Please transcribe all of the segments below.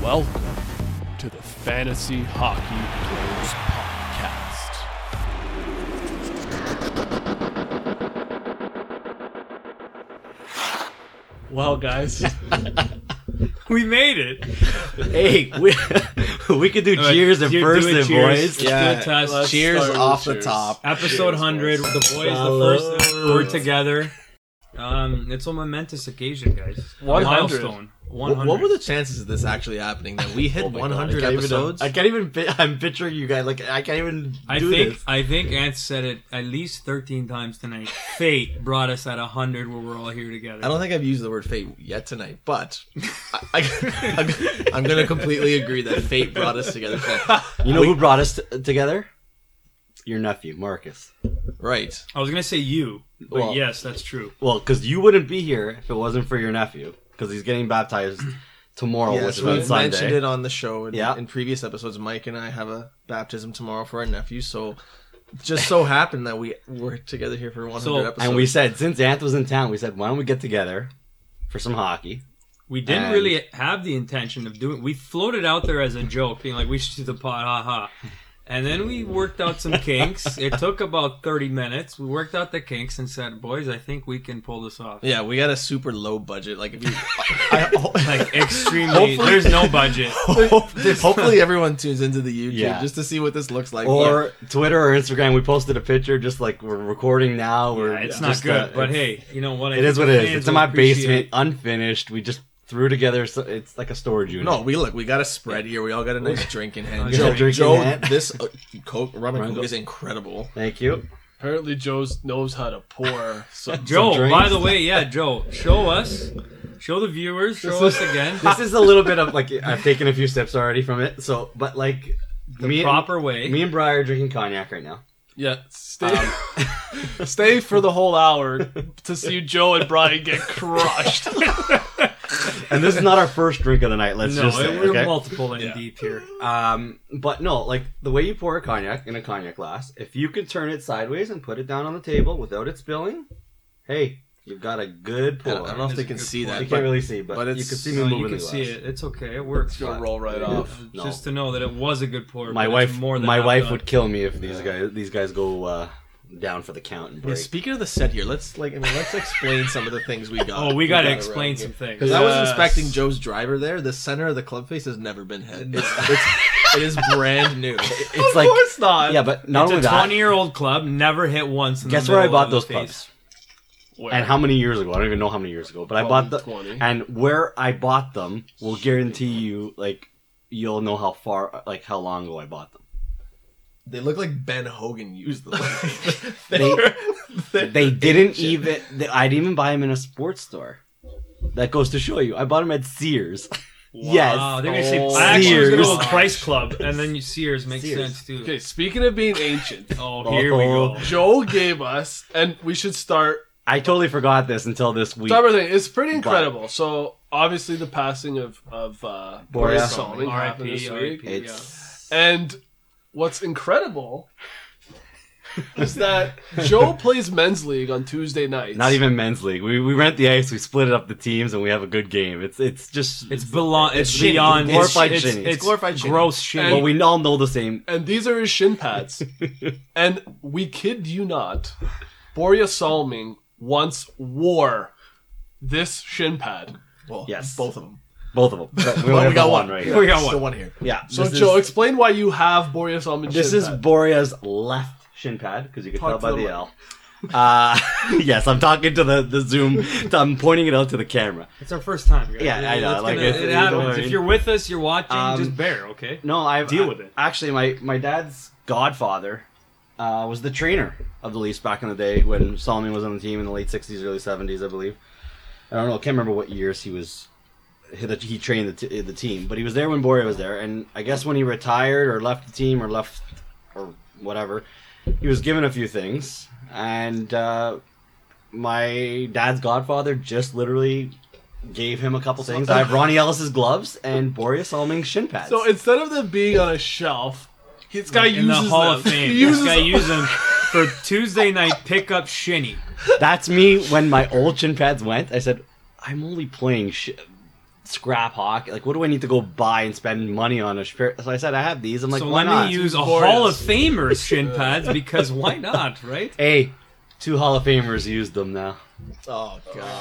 Welcome to the Fantasy Hockey Players Podcast. Well, guys, we made it. Hey, we could do cheers in person, boys. Yeah, good test. Cheers off the top. Episode 100. The boys, the first time we're together. It's a momentous occasion, guys. 100. Milestone. 100. What were the chances of this actually happening? That we hit 100 episodes? I can't even. I'm picturing you guys. Like I can't even. I think Ant said it at least 13 times tonight. Fate brought us at 100, where we're all here together. I don't think I've used the word fate yet tonight, but I'm going to completely agree that fate brought us together tonight. You know who brought us together? Your nephew, Marcus. Right. I was gonna say you, but yes, that's true. Well, because you wouldn't be here if it wasn't for your nephew, because he's getting baptized tomorrow. Yes, which is we've on Sunday. mentioned it on the show Yeah. in previous episodes. Mike and I have a baptism tomorrow for our nephew, so it just so happened that we were together here for 100 episodes. And we said, since Ant was in town, we said, why don't we get together for some hockey? We didn't really have the intention of doing. We floated out there as a joke, being like, "We should do the pod, haha." And then we worked out some kinks. It took about 30 minutes. We worked out the kinks and said, "Boys, I think we can pull this off." Yeah, we got a super low budget. Like if you, Like extremely. There's no budget. hopefully everyone tunes into the YouTube Yeah. just to see what this looks like. Or Twitter or Instagram, we posted a picture just like we're recording now. Yeah, it's not good. But hey, you know what? It is what it is. It's in my basement, unfinished. We just threw together. So it's like a storage unit. No, we got a spread here. We all got a nice drink in hand. Joe, Joe, this Coke, rum and Coke is incredible. Thank you. Apparently, Joe knows how to pour. Joe, drinks. by the way, Joe, show us. Show the viewers. Show us again. This is a little bit of like I've taken a few steps already from it. So, but like the proper way. Me and Brian are drinking cognac right now. Yeah, stay for the whole hour to see Joe and Brian get crushed. And this is not our first drink of the night. Let's No, just say, we're okay? multiple in deep here. But no, like the way you pour a cognac in a cognac glass, if you could turn it sideways and put it down on the table without it spilling, hey, you've got a good pour. I don't know if they can see that. You can't really see, but it's, you can see me No, moving you can the see glass. it. It's okay. It works. It's gonna roll right off. No. Just to know that it was a good pour. My but wife, it's more than my half wife done. would kill me if these guys go down for the count and Yeah, break. speaking of the set here, let's explain some of the things we got. Oh, we got to around explain here. some things. Because I was Yes. inspecting Joe's driver there. The center of the club face has never been hit. It is brand new. It's like, course not. yeah, but not It's only a that. 20-year-old club, never hit once. In Guess the where I middle bought of those the clubs? Where? And how many years ago? I don't even know how many years ago. But I bought the 20. and where I bought them will guarantee you, like, you'll know how far, like, how long ago I bought them. They look like Ben Hogan used them. They didn't even. I didn't even buy them in a sports store. That goes to show you. I bought them at Sears. Yes. Wow, they're gonna say. Oh, I actually was gonna Sears. go Price Club, and then Sears makes Sears. sense too. Okay, speaking of being ancient, Oh, here we go. Joe gave us, and we should start. I totally forgot this until this week. So everything it's pretty incredible. So obviously the passing of Boris Salming happened this week, It's and what's incredible is that Joe plays men's league on Tuesday nights. not even men's league. We rent the ice. We split it up the teams, and we have a good game. It's just It's beyond. It's shinny. beyond. Glorified it's, shinny. It's Glorified shinny. gross shinny. Well, we all know the same. And these are his shin pads. And we kid you not, Boria Salming once wore this shin pad. Well, Yes. both of them. Both of them. But we Well, only we got have one right Yeah, here. We got still one. one here. Yeah. So this Joe, is, explain why you have Boria Salming's this shin is pad. Boria's left shin pad because you can Talk tell to by the the L. Yes, I'm talking to the Zoom. I'm pointing it out to the camera. It's our first time. Guys. Yeah, I know, It's like, gonna- it's- it you know what happens. I mean? If you're with us, you're watching. Um, just bear, okay? No, I Deal with it. Actually, my dad's godfather was the trainer of the Leafs back in the day when Salming was on the team in the late '60s, early '70s, I believe. I don't know. I can't remember what years he trained the team, but he was there when Boria was there. And I guess when he retired or left the team or whatever, he was given a few things. And my dad's godfather just literally gave him a couple things. I have Ronnie Ellis's gloves and Boria Salming's shin pads. So instead of them being on a shelf, this guy In the uses Hall them. of Fame. He uses This guy them. used them for Tuesday night pickup shinny. That's me when my old shin pads went. I said, I'm only playing scrap hockey. Like, what do I need to go buy and spend money on a pair? So I said, I have these. I'm like, So why let not? me use a Boreas. Hall of Famer's shin pads because why not, right? Hey, 2 Hall of Famers used them now. Oh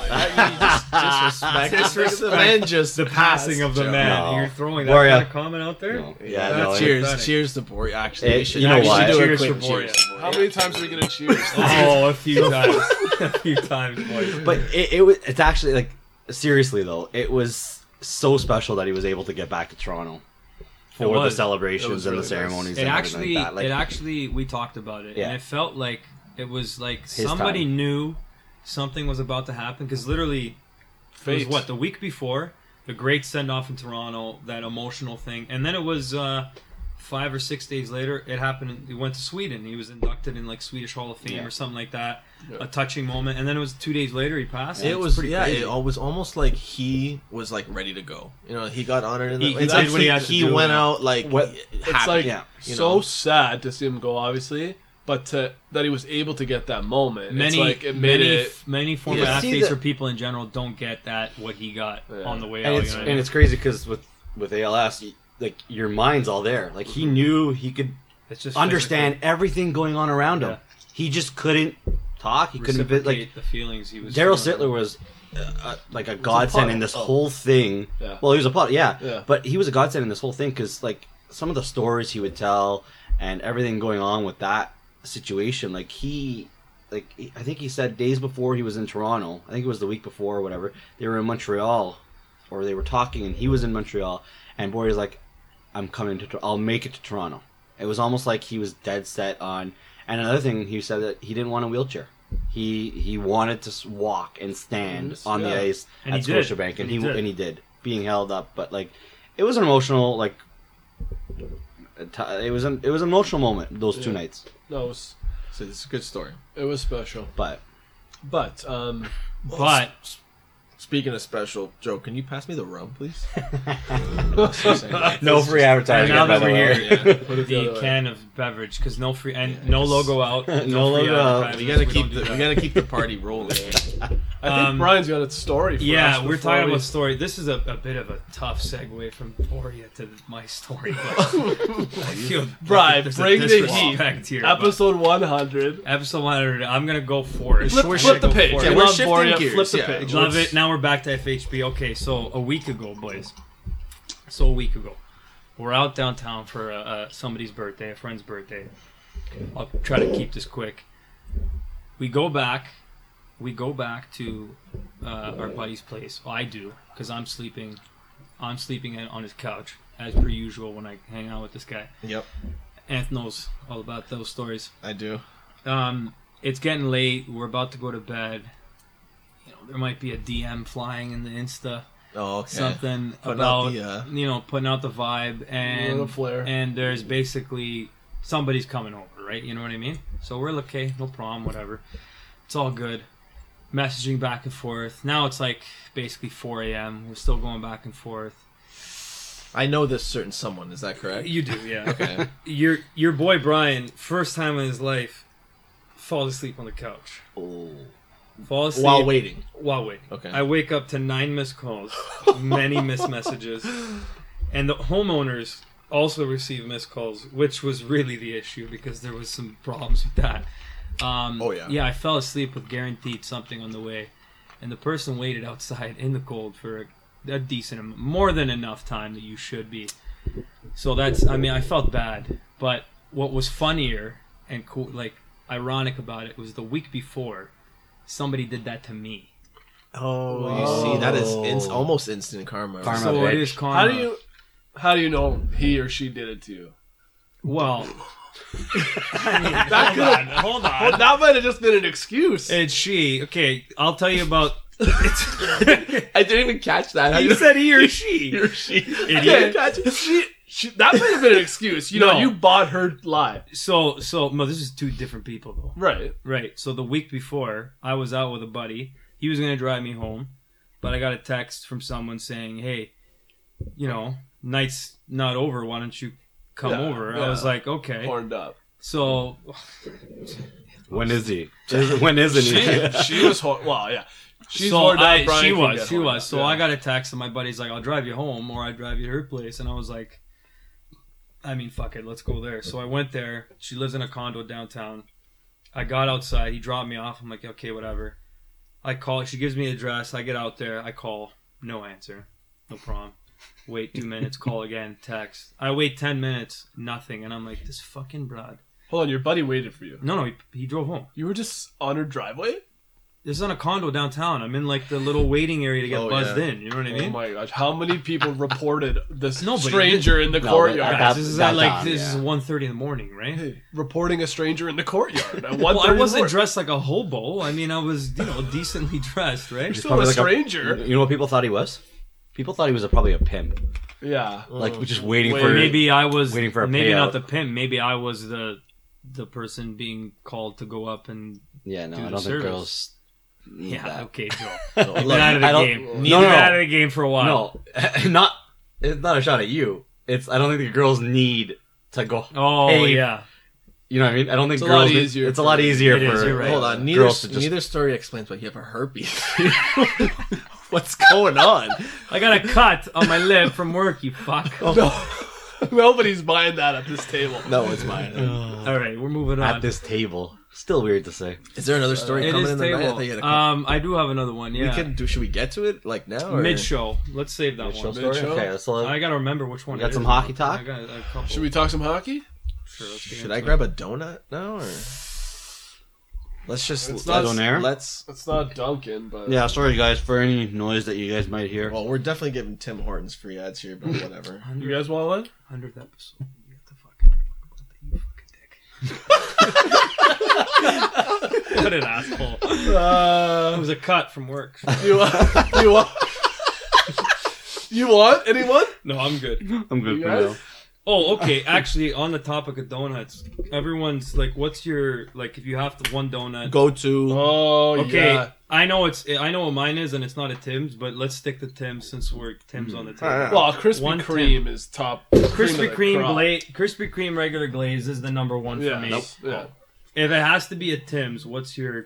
God! Disrespect. The man just The passing of the man. No. You're throwing that Boria. kind of comment out there? No. Yeah, no, cheers, pathetic. cheers to Boria. Actually, we should, you know we why? should do a Cheers quick to cheers. Boria. How many times are we gonna cheers? Oh, a few times. A few times, boys. But it's actually, like, seriously though, it was so special that he was able to get back to Toronto for the was. It celebrations was and really the ceremonies. It and actually, everything like that. Like, it actually, we talked about it, Yeah. and it felt like it was like His somebody time. knew something was about to happen because literally, it was Fate. what the week before the great send off in Toronto, that emotional thing, and then it was 5 or 6 days later. It happened. He went to Sweden. He was inducted in like Swedish Hall of Fame Yeah. or something like that. Yeah. A touching moment, and then it was 2 days later he passed. It It's was pretty crazy. it was almost like he was like ready to go. You know, he got honored in the He it's did like what he had to do, went yeah. out like What- It's happy, like yeah, you so know? sad to see him go, obviously, but that he was able to get that moment. Many, it's like it made many, it. many former Yeah, see athletes the- or people in general don't get that what he got Yeah. on the way and out. it's you know what I and mean? it's crazy because with ALS, like, your mind's all there. Like, he knew he could It's just understand everything going on around him. Yeah. He just couldn't talk. He couldn't reciprocate like. the feelings he was. Daryl feeling. Sittler was like a godsend in this puddle. whole thing. Yeah. Well, he was a puddle, yeah. Yeah. But he was a godsend in this whole thing because, like, some of the stories he would tell and everything going on with that situation, I think he said days before he was in Toronto, I think it was the week before or whatever, they were in Montreal, or they were talking, and he was in Montreal, and Bory's like, I'll make it to Toronto. It was almost like he was dead set on. And another thing, he said that he didn't want a wheelchair. He wanted to walk and stand on the Yeah. ice And at he did. Scotiabank, And and he did. he did, being held up. But, like, it was an emotional, like, it was an emotional moment those 2 Yeah. nights. No, So it's a good story. it was special. But But But Speaking of special, Joe, can you pass me the rum, please? no free advertising. And now by that the we're way. here, Put it the other the way. can of beverage because no free and no logo out, no, No free logo out. advertising, We gotta so keep don't do that. we gotta keep the party rolling. I think Brian's got a story for us. Yeah, we're before talking we- about story. This is a bit of a tough segue from Boria to my story. But I feel Brian, there's a bring the disrespect heat. here, but Episode 100. episode 100. I'm gonna go for it. Flip the page. For Yeah, it. we're Love shifting Boria, gears, Flip the yeah. page. Love it. Now we're back to FHB. Okay, so a week ago, boys. So a week ago, we're out downtown for somebody's birthday, a friend's birthday. I'll try to keep this quick. We go back to our buddy's place. Well, I do because I'm sleeping on his couch as per usual when I hang out with this guy. Yep, Anth knows all about those stories. I do. It's getting late. We're about to go to bed. You know, there might be a DM flying in the Insta, Oh, okay. something Putting about out putting out the vibe, and Little flare. and there's basically somebody's coming over, right? You know what I mean? So we're like, okay, no problem, whatever. It's all good. Messaging back and forth. Now it's like basically 4 a.m. We're still going back and forth. I know this certain someone. Is that correct? You do, yeah. Okay. Your boy Brian, first time in his life, falls asleep on the couch. Oh. Fall asleep While waiting. While waiting. Okay. I wake up to 9 missed calls, many missed messages, and the homeowners also receive missed calls, which was really the issue because there was some problems with that. Oh, yeah. Yeah, I fell asleep with guaranteed something on the way, and the person waited outside in the cold for a decent amount, more than enough time that you should be. So I felt bad, but what was funnier and cool, like ironic about it was the week before, somebody did that to me. Oh, you see, that is almost instant karma. Karma. So it is karma. How do you know he or she did it to you? Well, Hold on. That might have just been an excuse. it's she. Okay, I'll tell you about. I didn't even catch that. He said he or she. He or she. Idiot. That might have been an excuse. You know, No. you bought her lie. So no, this is two different people though. Right. Right. So the week before, I was out with a buddy. He was gonna drive me home, but I got a text from someone saying, "Hey, night's not over. Why don't you come Yeah, over?" yeah. I was like, "Okay." Horned up. So When is he? When isn't he? She was well, yeah. She's So horned out, Brian she can was, get she horned was. out, So yeah. I got a text and my buddy's like, "I'll drive you home, or I drive you to her place." And I was like, "I mean, fuck it, let's go there." So I went there. She lives in a condo downtown. I got outside. He dropped me off. I'm like, okay, whatever. I call. She gives me the address. I get out there. I call. No answer. No problem. Wait 2 minutes. Call again. Text. I wait 10 minutes. Nothing. And I'm like, this fucking broad. Hold on, your buddy waited for you. No, he drove home. You were just on her driveway? This is on a condo downtown. I'm in like the little waiting area to get buzzed in. You know what I Oh mean? my gosh, how many people reported this Nobody. stranger in the courtyard? Guys, this is at like downtown, this is yeah. 1:30 in the morning, right? Hey, reporting a stranger in the courtyard at 1:30 Well, I wasn't in the dressed like a hobo. I mean, I was, decently dressed, right? You're still Probably a like stranger. You know what people thought he was? People thought he was probably a pimp, Yeah. like just waiting Wait, for. Maybe I was waiting for a maybe not payout. the pimp. Maybe I was the person being called to go up and Yeah, no, do I the don't think service. girls. Need yeah. that. Okay, Joe. Look, Been out of the I don't- game. No, Been no, out of the game for a while. No, not. It's not a shot at you. It's. I don't think the girls need to go. Oh Hey, yeah. You know what I mean? I don't think It's a girls. lot easier It's a lot easier It for. is, you're right. Hold on, girls to just- neither story explains why you have a herpes. What's going on? I got a cut on my lip from work. You fuck. No, nobody's buying that at this table. No, it's mine. All right, we're moving on. At this table, still weird to say. Is there another story It coming is in the night? I table. thought you had a couple. I do have another one. Yeah. We can do. Should we get to it like now? Or? Mid show. Let's save that Show one. story? Mid-show? Okay, so I gotta remember which one. You got it some is. hockey talk? I got a couple. Should we talk some hockey? Sure, let's get Should into I it. grab a donut now, or let's just It's not Donaire? let's. It's not Duncan, but yeah, sorry guys for any noise that you guys might hear. Well, we're definitely giving Tim Hortons free ads here, but whatever. you guys want one? 100th episode. You have to fucking talk about that, you fucking dick. What an asshole. It was a cut from work. You want? You want anyone? No, I'm good. I'm good You for guys? now. Oh, okay. Actually, on the topic of donuts, everyone's like, "What's your like?" If you have to one donut, Go to. Oh, okay. yeah. I know what mine is, and it's not a Tim's, but let's stick to Tim's since we're Tim's on the table. Alright. Well, Krispy One Kreme is top. Krispy cream of the crop. Krispy Kreme regular glaze is the number one for Yeah. me. Nope. Yeah. If it has to be a Tim's, what's your?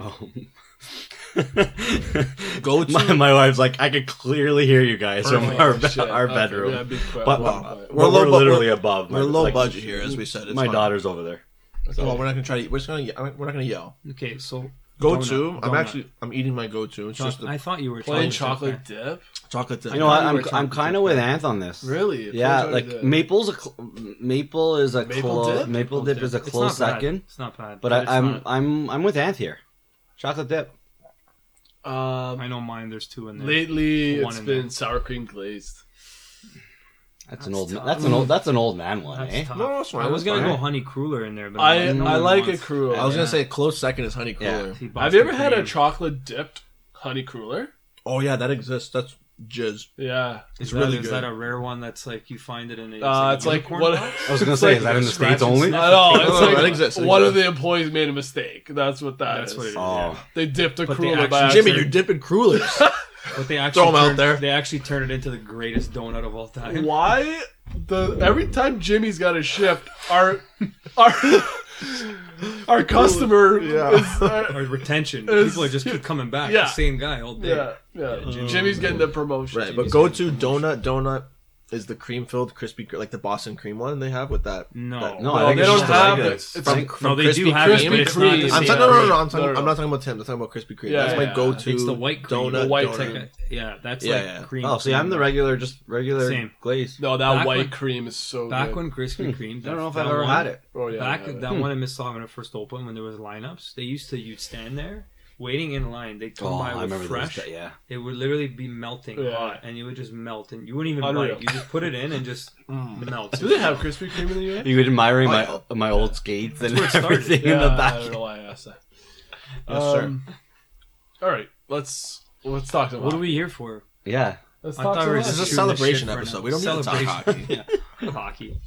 Go to. My wife's like, I can clearly hear you guys from our, Shit. our Okay, bedroom. yeah, be quiet. But, Well, we're, low bu- literally above. We're low budget here, as we said. It's My fine. daughter's over there. Well, we're not gonna try to. We're just gonna. We're not gonna yell. Okay, so Go donut, to. donut. I'm eating my go to. It's just I a thought you were plain chocolate. chocolate dip. chocolate. You know what? you were I'm talking kind of with Anth on this. Really? Yeah, Plain like chocolate dip. maple is a Maple dip? maple dip is a It's close not bad. second. It's not bad. But it's not. I'm with Anth here. Chocolate dip. I know mine. There's two in there. Lately, One it's in been there. sour cream glazed. That's tough. an old man one, That's eh? tough. No, that's fine, I was that's gonna fine. go honey cruller in there, but I no one like a wants- cruller. I was Yeah. gonna say close second is honey cooler. See, Have Boston you ever had a cream. chocolate dipped honey cruller? Oh yeah, that exists. That's jizz. Yeah. It's Is really that, good. Is that a rare one that's like you find it in a? It's like unicorn what? box? I was gonna It's say, like is that in the scratch States and only? sniff. I know. It's No, like that exists. one of the employees made a mistake. That's what That's is. what it is. Oh, They dipped a But they cruller by actually- Jimmy, accident. you're dipping crullers. But they actually Throw 'em out turned- there. They actually turned it into the greatest donut of all time. Why? Every time Jimmy's got a shift, our customer is Or retention. It's- People are just keep coming back. Yeah. The same guy all day. yeah. Jimmy's getting the promotion. Right, but go to donut is the cream filled crispy, like the Boston cream one they have with that. No. that- No, No, I think they it's don't just have like it. this. It's from, like No, they Krispy do have it, Kreme. but it's not the Kreme. same. I'm talking, Yeah. no. No, no. I'm not talking about Tim. I'm talking about Krispy Kreme. Yeah, That's my yeah. go-to. It's the white cream. donut. The white donut. cream. Yeah, that's Yeah, like yeah. cream. Oh, see, I'm the regular Same. glaze. No, that Back white when- cream is so Back good. when Krispy Kreme. I don't know if that I've ever one- had it. Oh yeah. Back yeah. that one in Mississauga when it first opened, when there was lineups, you'd stand there waiting in line. They'd come Oh, by I with remember fresh. those. Yeah. It would literally be melting Yeah. hot, and you would just melt, and you wouldn't even Unreal. bite. You just put it in and just melt. Do they have Krispy Kreme in the US? You admiring Oh, my old skates and where it started. everything in the Yeah, back. I don't know why I asked that. Yes, sir. All right, let's talk about. What are we here for? Yeah. Let's I talk thought some we were This is hockey. a shooting the celebration shit for episode. now. We don't need to talk Celebration. hockey. Yeah, hockey.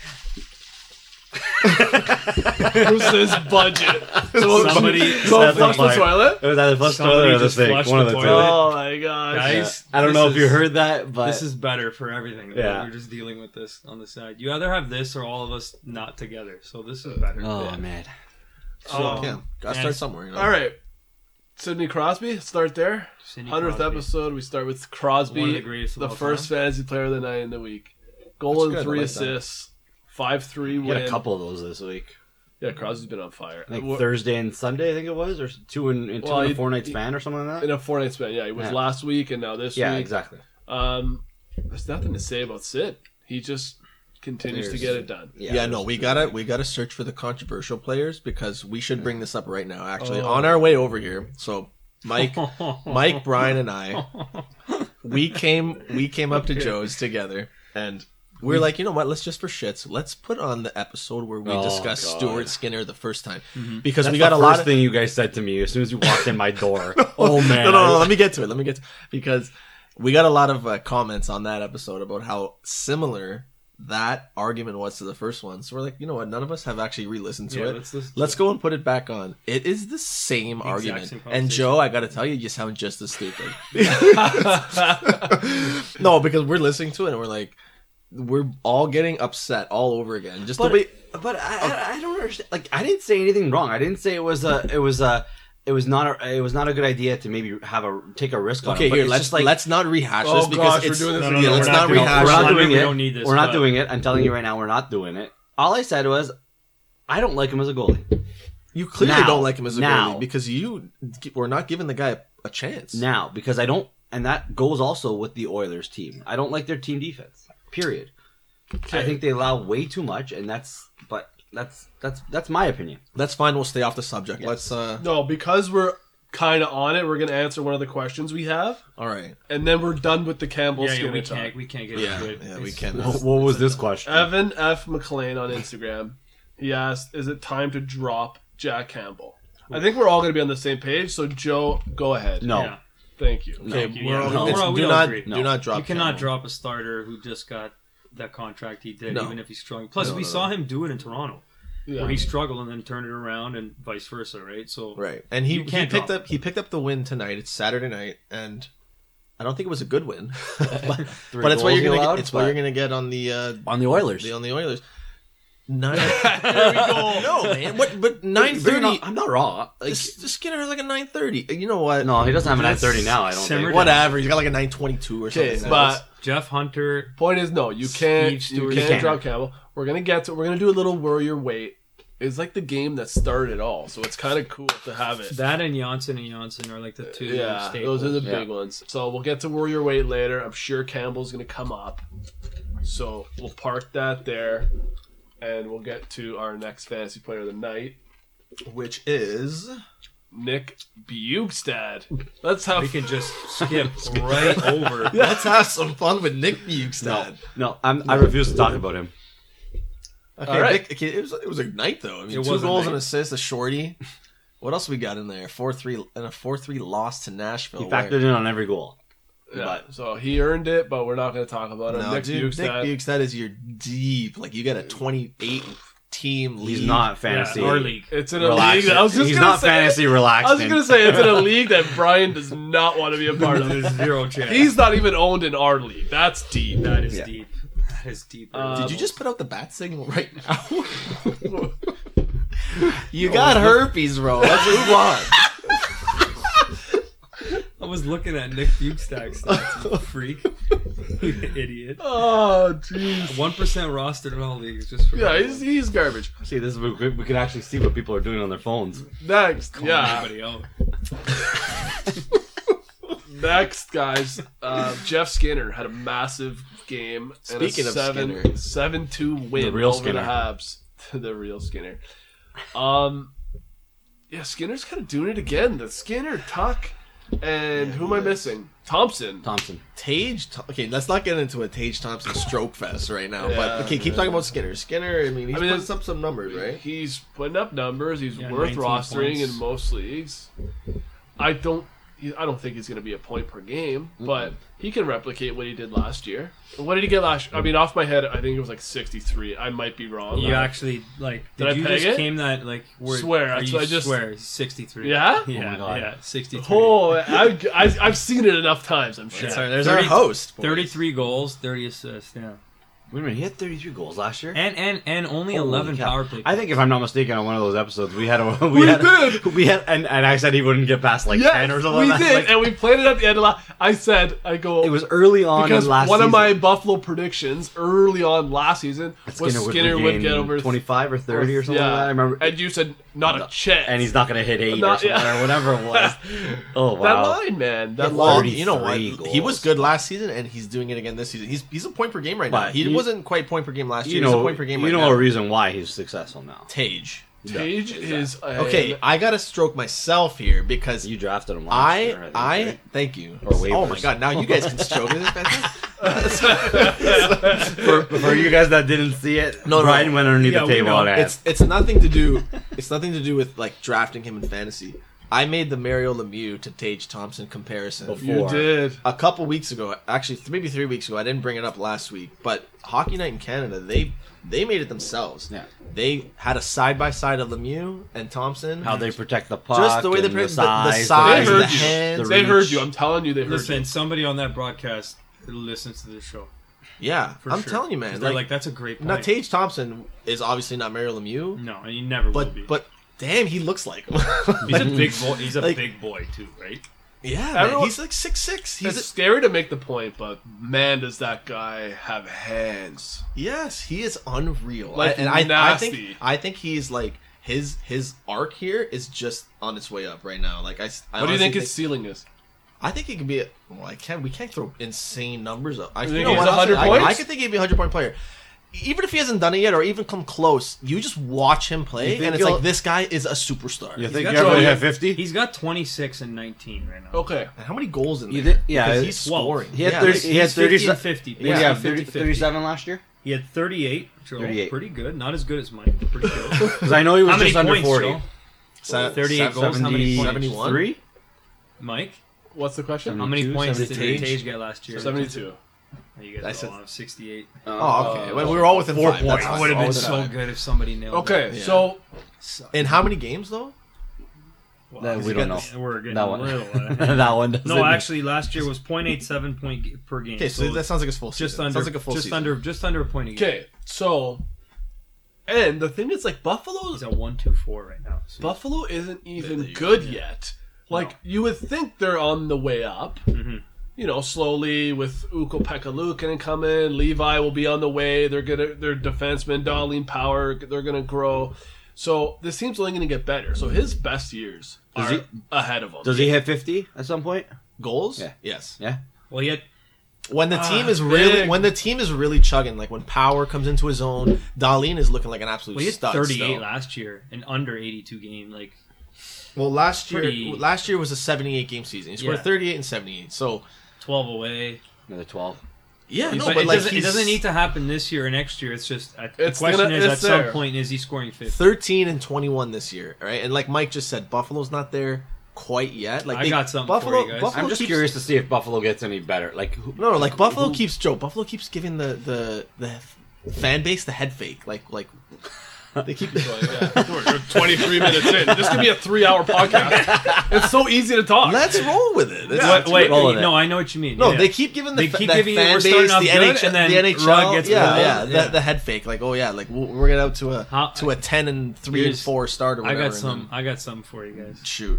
Who says budget? Somebody, So flush the Fine. toilet. It was either flush Somebody toilet or the just sink. flushed One of the the two. toilet. Oh my gosh. guys, I don't this know if you is- heard that, but This is better for everything. Yeah. We're just dealing with this on the side. You either have this or all of us not together. So this is better. oh man. Oh, Yeah, gotta and- start somewhere. You know? All right. Sidney Crosby, start there. Sidney 100th Crosby. episode, we start with Crosby, One of the greatest of the all first time. fantasy player of the night in the week. Goal That's and good, I 3 like that. assists, 5-3 He had win. a couple of those this week. Yeah, Crosby's been on fire. Like Well, Thursday and Sunday, I think it was, or two in Well, a he- 4-night span or something like in that. a 4-night span, yeah. He was Yeah. last week and now this Yeah, week. exactly. There's nothing to say about Sid. He just continues to There's- get it done. Yeah, no, we gotta search for the controversial players because we should bring this up right now. Actually, on our way over here, so Mike, Brian, and I, we came up to Joe's together, and we're like, you know what? Let's just for shits, let's put on the episode where we Oh, discuss God. Stuart Skinner the first time because That's we got the a lot first of. thing you guys said to me as soon as you walked in my door. Oh man! No. Let me get to it. Because we got a lot of comments on that episode about how similar that argument was to the first one. So we're like, you know what? None of us have actually re-listened to Yeah, it. let's listen to Let's it. go and put it back on. It is the same argument. same And conversation. Joe, I got to tell you sound just as stupid. No, because we're listening to it and we're like, we're all getting upset all over again. Just the way. But I don't understand. Like, I didn't say anything wrong. I didn't say it was not a good idea to maybe take a risk on Okay, it. But here, it's let's just like, let's not rehash Oh, this because gosh, we're it's doing this No, again. no, let's we're not not doing it. rehash we're not I doing mean, it. we don't need this, We're not but- doing it. I'm telling you right now, we're not doing it. All I said was, I don't like him as a goalie. You clearly Now. don't like him as a Now. goalie because you were not giving the guy a chance. Now, because I don't, and that goes also with the Oilers team. I don't like their team defense. Period. I think they allow way too much, and that's my opinion. That's fine. We'll stay off the subject. Let's. No, because we're kind of on it, we're going to answer one of the questions we have, All right. and then we're done with the Campbell Yeah, Skinner we talk. can't get Yeah, into it. yeah, we It's- can. What was this question? Evan F. McLean on Instagram. He asked, "Is it time to drop Jack Campbell?" I think we're all going to be on the same page. So Joe, go ahead. No. Yeah. Thank you. Okay, Thank you. we're Yeah, all, no, it's- we do all not agree. No. do not drop. You cannot Campbell. drop a starter who just got that contract he did, No. even if he's struggling. Plus, No, we no, saw him do it in Toronto, Yeah. where he struggled and then turned it around, and vice versa, right? So, Right, and he You can't picked drop up he picked up the win tonight. It's Saturday night, and I don't think it was a good win, but it's what goals you're he gonna allowed, get, it's what but- you're gonna get on the On the Oilers. on the Oilers. 9. There we go. No, man. What? But You're 9:30. not- I'm not wrong. Like, The Skinner has like a 9:30. You know what? no, he doesn't have a That's 9:30 now. I don't simmered think. Whatever. He's got like a 9:22 or something. Okay, like that. but Jeff Hunter, point is, no, you can't. Steve You Stewart. can't You can't. drop Campbell. We're gonna get to. We're gonna do a little worry your weight. It's like the game that started it all, so it's kind of cool to have it. that and Janssen are like the two Yeah, staples. those are the Yeah. big ones. So we'll get to worry your weight later. I'm sure Campbell's gonna come up, so we'll park that there, and we'll get to our next fantasy player of the night, which is Nick Bjugstad. Let's have We can just skip right over. let's have some fun with Nick Bjugstad. No, I refuse to talk about him. Okay, All right. Nick, okay, it was a night though. I mean, It 2 was a goals night. and assists, a shorty. What else we got in there? 4-3 and a 4-3 loss to Nashville. He factored in on every goal. Yeah, so he earned it, but we're not going to talk about him. No, Nick dude, Nick Bjugstad. Bjugstad is your deep. Like you got a 28 team league. He's not fantasy. Yeah, our league. It's in a relaxing. league. I was just He's gonna not say, fantasy I relaxing. was going to say it's in a league that Brian does not want to be a part of. There's zero chance. He's not even owned in our league. That's deep. That is Yeah. deep. That is deep. Did you just put out the bat signal right now? You got herpes, bro. Let's move on. I was looking at Nick Bjugstad stats, you freak. You idiot. Oh, jeez. 1% rostered in all leagues just for Yeah, he's garbage. See, this is we can actually see what people are doing on their phones. Next, yeah. everybody out. Next, guys. Jeff Skinner had a massive game. Speaking of and Skinner. a 7-2 win The real over Skinner. the Habs. The real Skinner. Yeah, Skinner's kind of doing it again. The Skinner, Tuck, and who am I missing? Thompson. Tage. Okay, let's not get into a Tage Thompson stroke fest right now. Yeah, but okay, keep talking about Skinner. Skinner. I mean, he's mean, putting up some numbers, right? He's putting up numbers. He's Yeah, worth 19 rostering points. in most leagues. I don't think he's going to be a point per game, but he can replicate what he did last year. What did he get last year? I mean, off my head, I think it was like 63. I might be wrong. You actually, like, Did I you peg just it? came that, like, word, Swear, or that's you what I just- swear, 63. Yeah? Yeah, Oh my God. yeah, 63. Oh, I've seen it enough times, I'm sure. Sorry, there's 30 our host. boys. 33 goals, 30 assists, yeah. Wait a minute, he had 33 goals last year. And only Holy 11 cow. power play. I think if I'm not mistaken, on one of those episodes, we had and I said he wouldn't get past like 10 or something. we like that. did, Like, and we played it at the end of I go. it was early on because in last one season. of my Buffalo predictions early on last season was Skinner would get over 25 or 30 or something yeah. like that. I remember. And you said not a chance. And he's not going to hit 8 or Not- something, yeah. or whatever it was. Oh, that wow. line, man. That Well, line. you know what? 33 He was goals. good last season, and he's doing it again this season. He's a point per game right now. But He you- wasn't quite point per game last year. You He's a know, point per game you right know now. a reason why he's successful now. Tage. Tage is Okay, I gotta stroke myself here because You drafted him last year, think, I right? thank you. Or Oh my waivers. god, now you guys can stroke it. For you guys that didn't see it, No, Brian went underneath Yeah, the we table know. and It's nothing to do. It's nothing to do with like drafting him in fantasy. I made the Mario Lemieux to Tage Thompson comparison You did. a couple weeks ago. Actually, maybe 3 weeks ago. I didn't bring it up last week, but Hockey Night in Canada, they made it themselves. Yeah. They had a side by side of Lemieux and Thompson. how they protect the puck, Just the way they and protect the the size, size, They heard the you. hands. They heard reach. you. I'm telling you, they heard Listen, you. somebody on that broadcast listens to this show. Yeah, For I'm sure. telling you, man. They're like, that's a great point. now Tage Thompson is obviously not Mario Lemieux, No, and he never will be. but damn, he looks like him. he's a big boy. He's a like- big boy too, right? yeah, man, Everyone- he's like 6'6". He's It's scary to make the point, but man, does that guy have hands. yes, he is unreal. Like, I nasty. think he's like his arc here is just on its way up right now. Like I What do you honestly think his ceiling is? I think he can be. We can't throw insane numbers up. think You know he's what? 100 I points? could think he'd be a 100-point player. Even if he hasn't done it yet, or even come close, you just watch him You play, think and it's he'll- like this guy is a superstar. You think got you're going to Joey. have 50? He's got 26 and 19 right now. Okay. And how many goals in You there? did- yeah, because it's he's 12. scoring. He had Yeah, 30 like, he had 50 30 and 50. Yeah, Yeah, 30, 50. 37 last year? He had 38. Joe. 38. Pretty good. Not as good as Mike, but pretty good. Because I know he was How many just under points, 40. Joe? Se- 38 goals, how many points? 71? 73? Mike, What's the question? how many 72, points did 73? Tage get last year? 72. You guys I I said- said 68. Oh, okay. Well, we were all within 4 5. points. That's That would have all been within so five. good if somebody nailed Okay, it. Yeah. so In how many games though? Well, That we you don't got know. this- We're getting That a one. little. That one doesn't. No, actually, last year was 0.87 point per game. Okay, so that sounds like a full season. just under, Sounds like a full season. just under a point a game. okay, so and the thing is, like He's at 1.24 right now. So. Buffalo isn't even good yet. Like you would think they're on the way up. Mhm. You know, slowly with Ukko-Pekka Luukkonen coming, Levi will be on the way. Their defenseman, Darlene Power, they're gonna grow. So this team's only gonna get better. So his best years Does are he- ahead of him. Does he hit 50 at some point? Goals? Yeah. Yes. Yeah. Well, he had When the team is big. really chugging, like when Power comes into his own, Darlene is looking like an absolute he had stud. 38 still. last year and under 82 game. Like Well, last Pretty- year was a 78 game season. He scored Yeah. 38 and 78. So 12 away. Another 12. yeah, no, but but it, like doesn't, it doesn't need to happen this year or next year. It's just the It's question gonna- is it's at some there. point is he scoring 50? 13 and 21 this year, right? And like Mike just said, Buffalo's not there quite yet. Like I got something Buffalo, for you guys. Buffalo I'm just keeps- curious to see if Buffalo gets any better. Like, No, like Buffalo keeps giving the fan base the head fake. Like they keep. Yeah, we're 23 minutes in. This could be a 3-hour podcast. It's so easy to talk. Let's roll with it. Wait, roll with it. no, I know what you mean. No, Yeah. they keep giving They the, keep the giving you- fan we're starting base, off the good, NHL, and then the NHL, Rod gets yeah, pulled. yeah, Yeah. the head fake. Like, oh yeah, like we're getting out to a 10 and 3 and Here's- 4 start or I whatever. got and some. I got something for you guys. then shoot.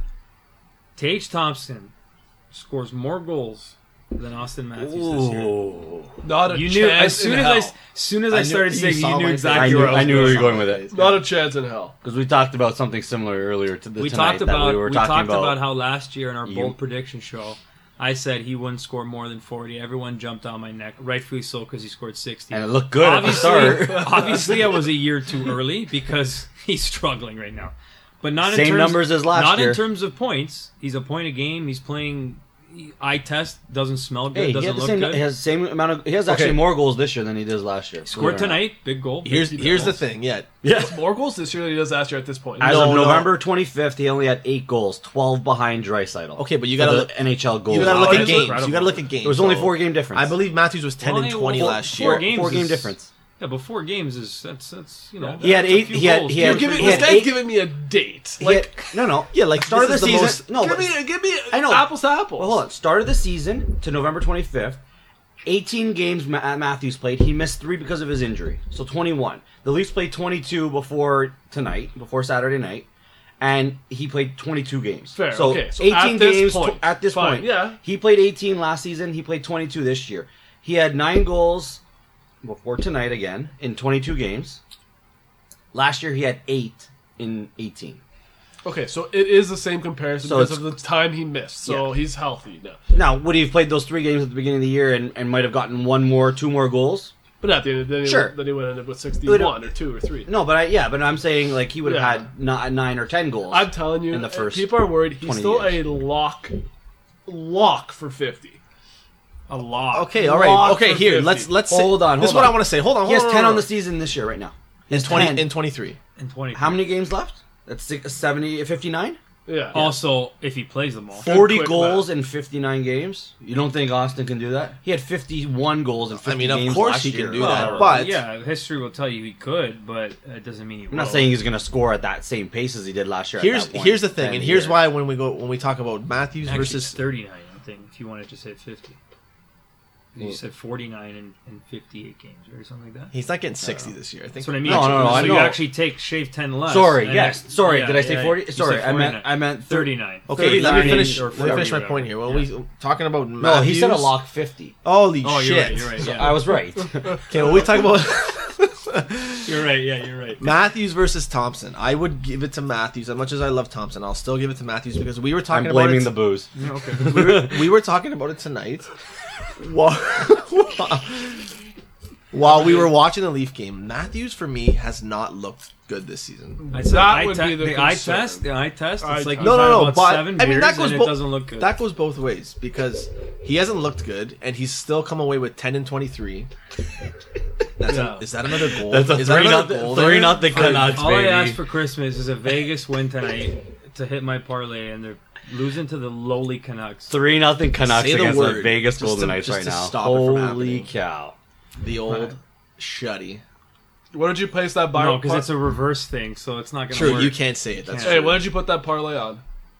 Tage Thompson scores more goals than Austin Matthews this year. ooh. Not a You chance knew as in soon hell. as I started saying, you knew exactly I where I was knew where going. you were going with it. Not a chance in hell. Because we talked about something similar earlier to We tonight talked that about we were we talking talked about. about how last year in our You- bold prediction show, I said he wouldn't score more than 40. Everyone jumped on my neck, rightfully so, because he scored 60. and it looked good at the obviously, start. obviously, I was a year too early because he's struggling right now. But not in Same terms, numbers as last not year. in terms of points. He's a point a game. He's playing. Eye test doesn't smell good. Hey, he doesn't had the look same. good. He has the same amount of. He has actually Okay. more goals this year than he did last year. Scored tonight, big goal. Here's 50 the goals. thing. Yeah, Yeah. More goals this year than he does last year at this point. As No, of no. November 25th, he only had 8 goals, 12 behind Draisaitl. Okay, but you For gotta the look. NHL goals. You gotta look Oh, at that's games. incredible. You gotta look at games. It was only So, 4 game difference. I believe Matthews was 10 and Well, 20 four- last four year. games 4 game is- difference. Yeah, but 4 games is that's you know. He had that's a 8 few he had goals. he You're had, giving, he this had guy's 8 giving me a date. he Like, had- no, yeah, like start of the This is the season. most- no, give me I know. apples to apples. Well, hold on. Start of the season to November 25th. 18 games Matthews played. He missed 3 because of his injury. So 21. The Leafs played 22 before Saturday night. And he played 22 games. Fair, So, okay. So 18 at this games point, at this fine, point. yeah. He played 18 last season. He played 22 this year. He had 9 goals before tonight again in 22 games. Last year he had 8 in 18. Okay, so it is the same comparison So because it's- of the time he missed. So Yeah. he's healthy now. Now, would he have played those 3 games at the beginning of the year and might have gotten 2 more goals? But at the end of the day, Sure. then he would end up with 61 or 2 or 3. No, but I'm saying like he would have Yeah. had 9 or 10 goals. I'm telling you, in the first people are worried. He's 20 still years. a lock for 50. A lot. Okay, all right. Lock Okay, for here 50. let's say, Hold on, This is hold what on. I want to say. Hold on. He has hold 10 on hold the season this year right now. in 10. in 23. And 20. How many games left? That's 70, 59? Yeah. Also, if he plays them all. 40 quick goals math. in 59 games? You don't think Austin can do that? He had 51 goals in 50 I mean, of games course last he can year. do Well, that, but yeah, history will tell you he could, but it doesn't mean he will. I'm not saying he's going to score at that same pace as he did last year. here's at that point, here's the thing, 10 and here's years. why when we talk about Matthews Actually, versus it's 39, I think, if you wanted to say 50. You said 49 in 58 games, or something like that. he's not getting 60 this year. I think That's what I mean. No, so I you know. actually shave 10 less. Sorry, and yes. then- Sorry, yeah, did I say yeah, 40? you Sorry, said I 49. meant 39. Okay, let me 39 finish. or Let me finish my 40, point here. When yeah. we talking about No, Matthews, he said a lock 50. Holy Oh, you're shit! right. You're right. So Yeah. I was right. Okay, when we talk about You're right. Yeah, you're right. Matthews versus Thompson, I would give it to Matthews. As much as I love Thompson, I'll still give it to Matthews because we were I'm talking about blaming it. the booze. Okay. we were talking about it tonight. While, while we were watching the Leaf game, Matthews for me has not looked good this season. I said That would be the eye concern. test. The eye test. Eye It's like test. you've had No, about but 7 I mean that beers goes and both. it doesn't look good. That goes both ways because he hasn't looked good and he's still come away with 10 and 23. Yeah. Is that another goal? That's a is that 3 another nothing, goal 3 there? nothing Canucks, All I baby. ask for Christmas is a Vegas win tonight to hit my parlay, and they're losing to the lowly Canucks. 3 nothing Canucks Say the against the word, Vegas just Golden to- Knights just right to now. stop it from Holy happening. cow. The old shuddy. What did you place that bar? No, because it's a reverse thing, so it's not going to True, work. you can't say it. That's Can't. Hey, true. what did you put that parlay on?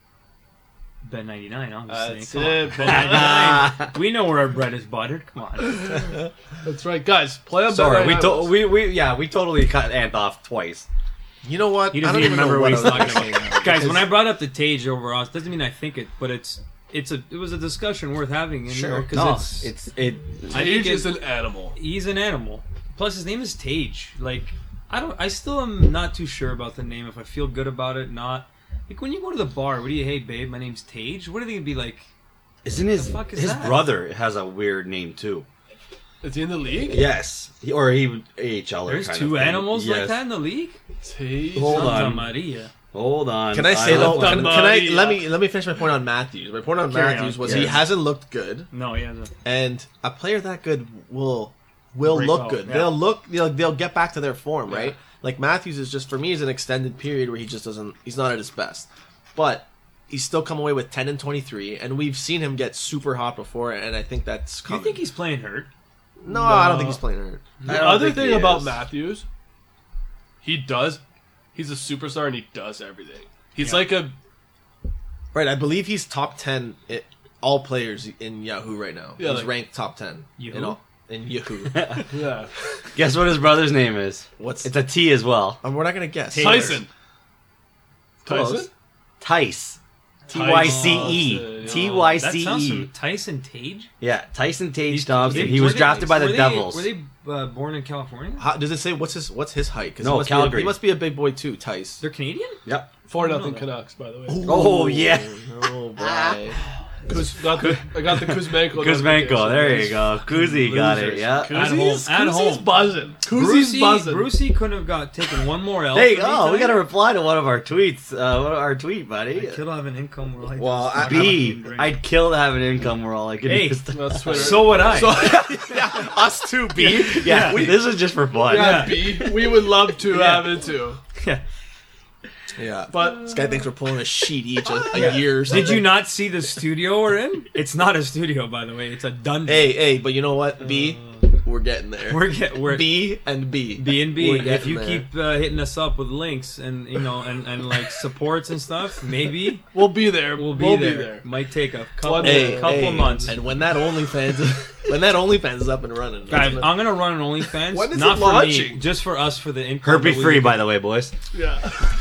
Bet 99, obviously. That's Come it. on. Bet 99. We know where our bread is buttered. Come on. That's right, guys. Play on Sorry, Bet 99. we totally cut Ant off twice. You know what? He I doesn't don't even remember what I he's was talking saying about. now, Guys, because- when I brought up the Tage over us, doesn't mean I think it, but it was a discussion worth having. And, Sure. because No, I think Tage is an animal. he's an animal. Plus, his name is Tage. Like, I still am not too sure about the name. If I feel good about it, not. Like when you go to the bar, what do you? Hey, babe, my name's Tage. What are they gonna be like? Isn't his fuck is his that? brother has a weird name too? Is he in the league? Yes, or he would AHL. There's kind 2 of thing. animals like Yes. that in the league. Tage. Hold Santa on. Maria. Hold on. Can I say don't though? know. Can I let me finish my point on Matthews? My point on Carry Matthews on. was Yes. he hasn't looked good, No, he hasn't. and a player that good will Break look out, good. yeah. They'll get back to their form, Yeah. right? Like Matthews is just for me is an extended period where he just doesn't. He's not at his best, but he's still come away with 10 and 23, and we've seen him get super hot before, and I think that's Do you coming. think he's playing hurt? No, I don't think he's playing hurt. I The don't other think thing he about is. Matthews, he's a superstar and he does everything. He's Yeah. like a Right, I believe he's top 10 all players in Yahoo right now. Yeah, he's like- ranked top 10 Yahoo? in all in Yahoo. yeah. Guess what his brother's name is? What's It's a T as well. we're not gonna guess. Taylor. Tyson. Close. Tyson. Tice. Tyson. T-Y-C-E. That That sounds T-Y-C-E. Tyson Tage. Yeah, Tyson Tage He's- Thompson. they- He was were they- drafted by the were they- Devils. Were they born in California? How, does it say what's his height? 'Cause No, he must Calgary. He must be a big boy too, Tice. They're Canadian? Yep. 4-0 that. Canucks, by the way. Oh, yeah. Oh boy. I got the Kuzmenko. Kuzmenko, there you go. Kuzi got it, Losers. yeah. At home. Kuzi's At home. buzzing. Kuzi's buzzing. Brucey couldn't have taken one more L. Hey, from me oh, we got tonight. to reply to one of our tweets. Our tweet, buddy. I could have an income where I Well, just B, drink. I'd kill to have an income where all I could Hey. do is That's Twitter. So would I. Us too, B. yeah, this is just for fun. yeah, B. We would love to Yeah. have it too. Yeah. Yeah. But This guy thinks we're pulling a sheet each a year. Or Did you something. not see the studio we're in? It's not a studio, by the way. It's a dungeon. Hey, but you know what, B? We're getting there. we're B and B. B and B. We're If getting you there. keep hitting us up with links and and like supports and stuff, maybe We'll be there. we'll be there. Might take a couple Hey, months. And when that OnlyFans is up and running, Guys, I'm gonna run an OnlyFans. When is not it for launching? me, just for us for the income. Herpes that we free, get. by the way, boys. Yeah.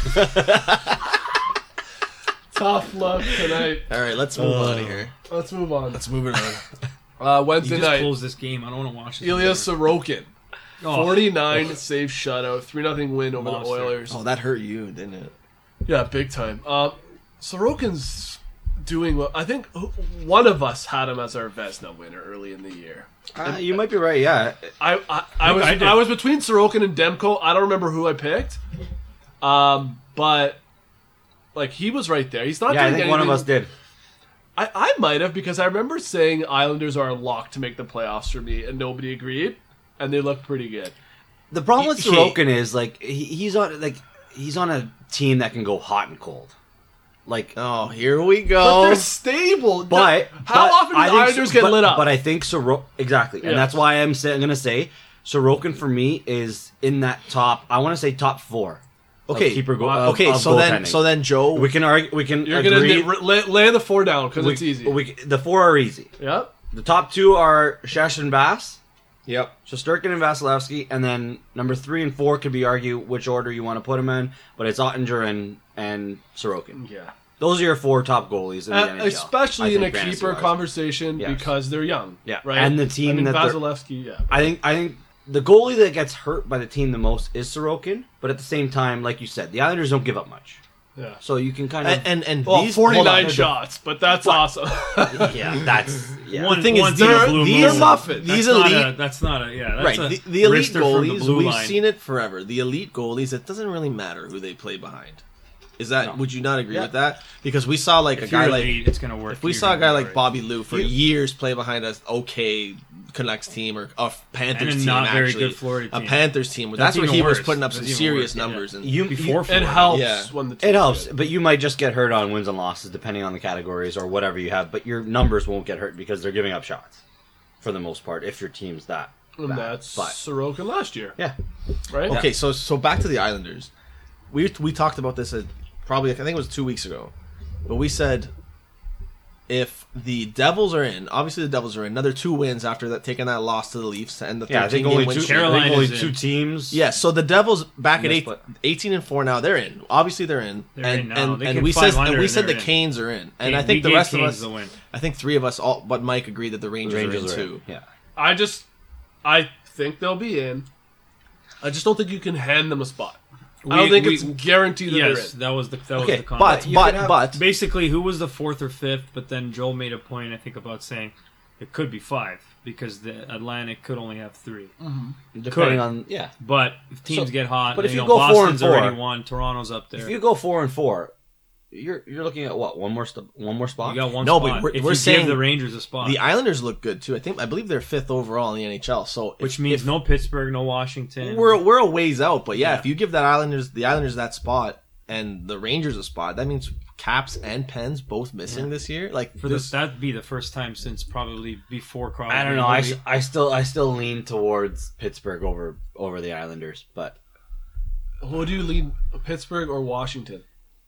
Tough luck tonight. all right, let's move on here. Let's move on. Let's move it on. You Wednesday just night. close this game. I don't want to watch this. Ilya Sorokin. Oh, 49 save shutout, 3-0 win over Monster. the Oilers. Oh, that hurt you, didn't it? Yeah, big time. Sorokin's doing well. I think one of us had him as our Vezina winner early in the year. You might be right. Yeah, I was between Sorokin and Demko. I don't remember who I picked. But like he was right there. He's not yeah. I doing think one of anything- us did. I might have, because I remember saying Islanders are locked to make the playoffs for me, and nobody agreed, and they looked pretty good. The problem with He- Sorokin is like he's on a team that can go hot and cold. Like, Oh, here we But go. they're stable. but How but often do I the think Islanders get but- lit up? But I think exactly, Yeah. and that's why I'm going to say Sorokin for me is in that top. I want to say top 4. Okay, of keeper go- okay. of So then, goaltending. Joe, we can argue. We can You're agree. going to lay the 4 down, because it's easy. The 4 are easy. Yep. The top 2 are Shesh and Bass. yep. Shesterkin and Vasilevsky, and then number 3 and 4 could be argued which order you want to put them in, but it's Ottinger and Sorokin. Yeah. Those are your 4 top goalies in the NHL. Especially I in a think, keeper fantasy-wise. conversation, Yes. because they're young. Yeah. Right? And the team I mean, that they're- Vasilevsky, yeah. I think the goalie that gets hurt by the team the most is Sorokin, but at the same time, like you said, the Islanders don't give up much, Yeah. so you can kind of And Well, these 49 hold on. shots, but that's awesome. yeah, that's yeah. One- The thing is, once in a they're- blue these moon. muffins. These That's not elite, a- That's not a. Yeah. right? That's a The elite wrister from the goalies, blue we've line. seen it forever. The elite goalies, it doesn't really matter who they play behind. Is that? No. Would you not agree Yeah. with that? Because we saw like If a guy you're like elite, it's gonna work. if we You're saw a gonna guy be like alright. Bobby Lou for years play behind a okay Canucks team or a Panthers And a team, not very actually good Florida a team. Panthers team. That's That's where even he was worse. putting up That's some even serious worse, yeah. numbers. And before It Florida. helps Yeah. when the team It helps, but you might just get hurt on wins and losses depending on the categories or whatever you have. But your numbers won't get hurt because they're giving up shots for the most part. If your team's that, And bad. that's But Sorokin last year, yeah, right? okay, so back to the Islanders. We talked about this probably I think it was 2 weeks ago, but we said if the Devils are in, obviously the Devils are in, another 2 wins after that taking that loss to the Leafs and the 13 yeah. I think game only win two. streak. I think Carolina's only in. 2 teams. Yeah, so the Devils back at Yes, but- 18-4 now. They're in. Obviously, they're in. They're in now. They and get we said 500 we said and the they're in. Canes are in, and We I think the gave rest of Canes us, the win. I think 3 of us, all but Mike, agreed that the the Rangers, Rangers are in are too. in. Yeah. I think they'll be in. I just don't think you can hand them a spot. I don't think it's guaranteed that Yes, they're that was the Okay, the but concept. you could have- but Basically, who was the 4th or 5th? But then Joel made a point, I think, about saying it could be 5 because the Atlantic could only have 3. Depending on But if teams So- get hot, but if you you know, go 4 and Boston's 4, already won. Toronto's up there. if you go 4 and 4, you're looking at what one more spot. You got one No, spot. but if we're you saying give the Rangers a spot, the Islanders look good too. I believe they're 5th overall in the NHL. So which means no Pittsburgh, no Washington. we're a ways out. But Yeah. if you give the Islanders that spot and the Rangers a spot, that means Caps and Pens both missing this year. Like for this, that'd be the first time since probably before Crosby. I don't know. I still lean towards Pittsburgh over the Islanders, but Who do you lead, Pittsburgh or Washington?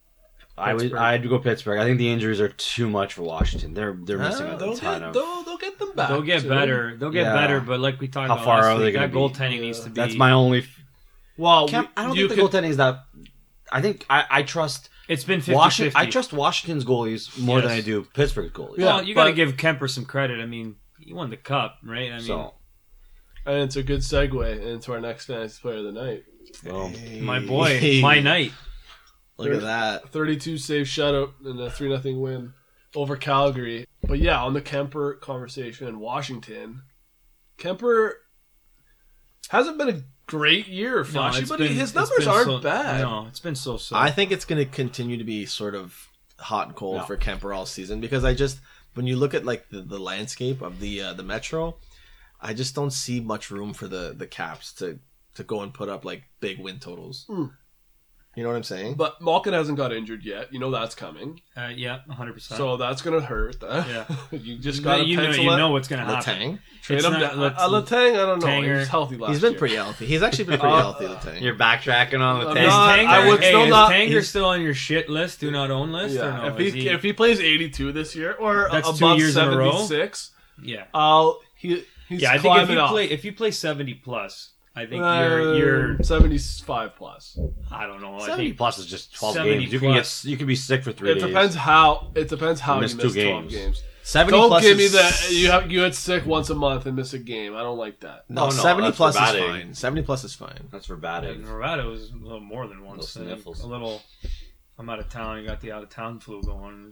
I'd go Pittsburgh. I think the injuries are too much for Washington. They're missing a They'll ton get, of. they'll get them back. They'll get too. better. They'll get Yeah. better. But like we talked How about far last are they week, gonna that be? goaltending needs to be. That's my only. Well, I don't you think the goaltending is that. I think I trust It's been 50-50. Washington. I trust Washington's goalies more than Yes. I do Pittsburgh's goalies. Well, you got to but- give Kemper some credit. I mean, he won the cup, right? I mean, So and it's a good segue into our next fantasy player of the night. my boy, my night. Look at that. 32 save shutout and a 3-0 win over Calgary. But yeah, on the Kemper conversation in Washington, Kemper hasn't been a great year flashy, it's but been- his it's numbers been aren't so- bad. No, it's been so. I think it's going to continue to be sort of hot and cold No. for Kemper all season because when you look at like the landscape of the Metro, I just don't see much room for the Caps to go and put up like big win totals. You know what I'm saying? But Malkin hasn't got injured yet. You know that's coming. Yeah, 100%. So that's going to hurt. Yeah. You just got to you pencil it. know what's going to happen. Letang. Trade It's him not- down. let's- Letang, I don't know. He Tanger. was healthy last He's been year. pretty healthy. He's actually been pretty healthy, Letang. You're backtracking on the I'm tank. not- Tanger, I would still is not- Tanger he's- still on your shit list, do not own list, or Yeah. no? If he plays 82 this year or That's 2 above years in a row? 76, yeah, he's yeah. I think climbing up. if you play 70 plus, I think you're 75 plus. I don't know. I 70 think plus is just 12 70 games. plus. You can be sick for 3 It days. depends how you miss Missed 2 12 games. games. 70 Don't plus give me is- that you had sick once a month and miss a game. I don't like that. No, Oh, no, 70 that's plus is batting. fine. 70 plus is fine. That's for batting. Nevada was a little more than once. Little I think. sniffles. A little. I'm out of town. You got the out of town flu going.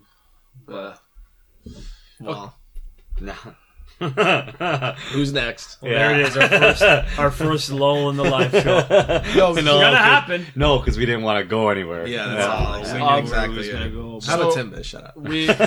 Well, Nah. who's next? Well, there it is. Our first lull in the live show. No, It's gonna happen. No, because we didn't want to go anywhere. Yeah, that's all. We Exactly. knew where exactly it was yeah. gonna go. How about So- Timbit? Shut up.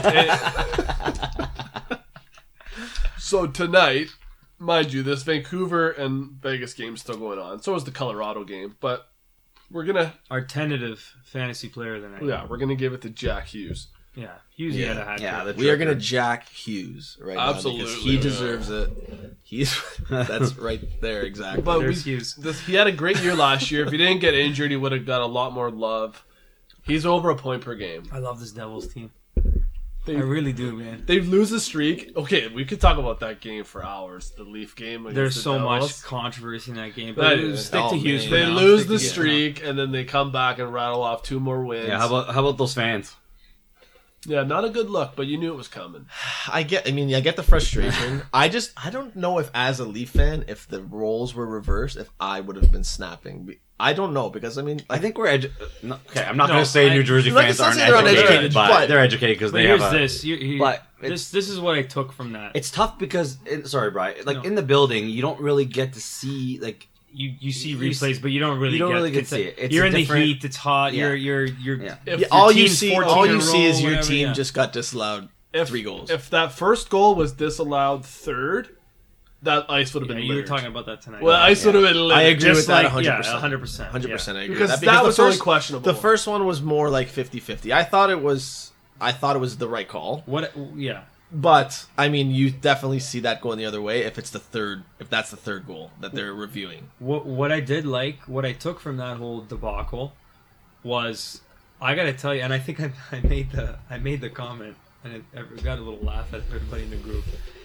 So tonight, mind you, this Vancouver and Vegas game's still going on. So is the Colorado game, but we're gonna Our tentative fantasy player of the night. we're gonna give it to Jack Hughes. Yeah. Hughes Yeah. had a hat Yeah, trick. the We are tricker. going to Jack Hughes right now Absolutely, because he yeah. deserves it. He's that's right there exactly. But There's Hughes. He had a great year last year. If he didn't get injured, he would have got a lot more love. He's over a point per game. I love this Devils team. They, I really do, man. they lose the streak. Okay, we could talk about that game for hours. The Leaf game. against There's the so Devils. much controversy in that game. That But is- stick to oh, Hughes man. for They now. lose Stick the to Hughes. streak, and then they come back and rattle off 2 more wins. Yeah, how about those fans? Yeah, not a good look, but you knew it was coming. I get the frustration. I don't know if as a Leaf fan, if the roles were reversed, if I would have been snapping. I don't know because I mean, I think we're okay. I'm not No, going to say I- New Jersey Like, fans it's not aren't saying they're educated, uneducated, but- they're educated because But they here's have a. this. but this is what I took from that. It's tough because sorry, Brian. Like No. in the building, you don't really get to see like You see You replays, but you don't really get to see it. It's you're a in different- the heat. It's hot. Yeah. You're Yeah. If, yeah, all you team's see 14 all in you a see row, is your whatever, team yeah. just got disallowed if 3 goals. If that first goal was disallowed third, that ice would have Yeah, been you were littered. talking about that tonight. Well, ice would have been littered. I agree Just with that like 100%. 100%. 100%. I agree Because with that the was only questionable. The first one was more like 50-50. I thought it was the right call. What? Yeah. But I mean, you definitely see that going the other way if that's the third goal that they're reviewing. What I did like, what I took from that whole debacle, was I gotta tell you, and I think I made the comment, and I got a little laugh at everybody in the group.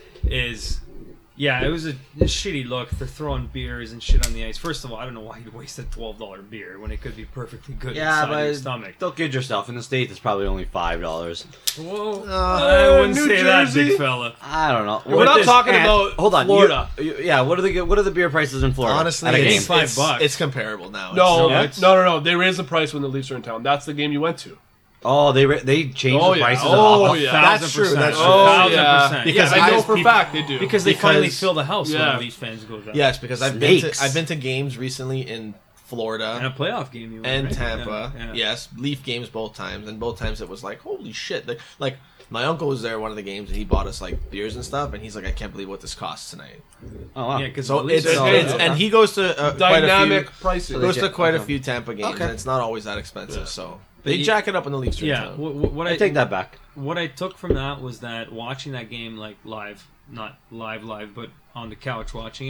Is yeah, it was a shitty look. They're throwing beers and shit on the ice. First of all, I don't know why you'd waste a $12 beer when it could be perfectly good yeah, inside your but stomach. don't kid yourself. In the States, it's probably only $5. Whoa, I wouldn't New say that, Jersey? big fella. I don't know. We're not talking And- about hold on, Florida. yeah, what are the beer prices in Florida? Honestly, at a it's, game? $5. it's comparable now. No, it's- no. They raised the price when the Leafs are in town. That's the game you went to. Oh, they changed Oh, the yeah. prices. Oh, off. yeah. That's true, 1,000%. that's true. Oh, 1,000%. Because Yeah, I know because for a people- fact they do. Because they finally Because- fill the house Yeah. when Leafs fans go down. Yes, because I've Snakes. been to games recently in Florida And a playoff game you won, and right? Tampa. Yeah, yeah. Yes, Leaf games both times, and both times it was like, holy shit! Like my uncle was there one of the games, and he bought us like beers and stuff, and he's like, I can't believe what this costs tonight. Oh, wow. Yeah, because So it's and he goes to Dynamic quite pricing. a few, goes to quite a Okay. few Tampa games, Okay. and it's not always that expensive. Yeah. So But they you- jack it up when the Leafs are in Yeah, town. what I take that back. What I took from that was that watching that game like live, not live, but on the couch watching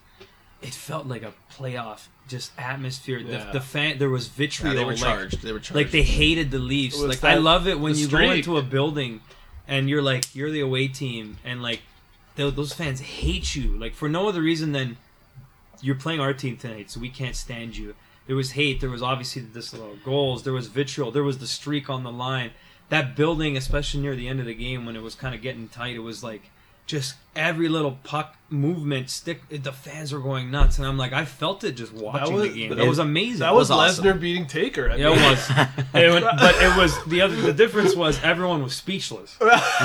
it felt like a playoff just atmosphere. Yeah. The fan, there was vitriol. Yeah, they were like- charged. They were charged. Like they hated the Leafs. It was Like I that- love it when the you go streak. into a building and you're the away team and like those fans hate you like for no other reason than you're playing our team tonight, so we can't stand you. There was hate. There was obviously the disallowed goals. There was vitriol. There was the streak on the line. That building, especially near the end of the game when it was kind of getting tight, it was like just every little puck movement, the fans were going nuts, and I'm like, I felt it just watching was- the game. that It was was- amazing. That was awesome. Lesnar beating Taker. I Yeah, mean. it was. But it was the difference was everyone was speechless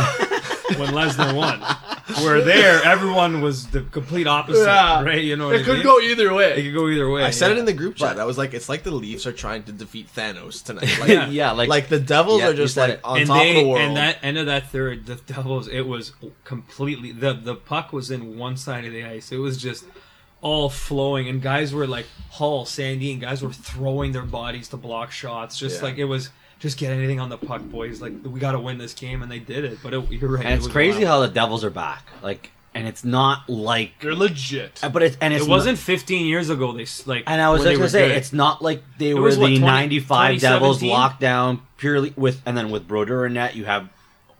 when Lesnar won. Where there, everyone was the complete opposite, Yeah. right? You know what It I could mean? go either It way. could go either way. I said yeah. it in the group chat. I was like, it's like the Leafs are trying to defeat Thanos tonight. Like, Yeah. Yeah, like the Devils Yeah, are you just said like it. on and top of the world. And that end of that third, the Devils, it was completely the puck was in one side of the ice. It was just all flowing, and guys were like Hull, Sandy, and guys were throwing their bodies to block shots. Just like it was, just get anything on the puck, boys. Like we got to win this game, and they did it. But you're right. And it's crazy how the Devils are back. Like, and it's not like They're legit. but it's it wasn't 15 years ago. They like, and I was when just they gonna were say good. it's not like they were was, the what, 20 '95 Devils 2017? locked down purely with, and then with Brodeur and net, you have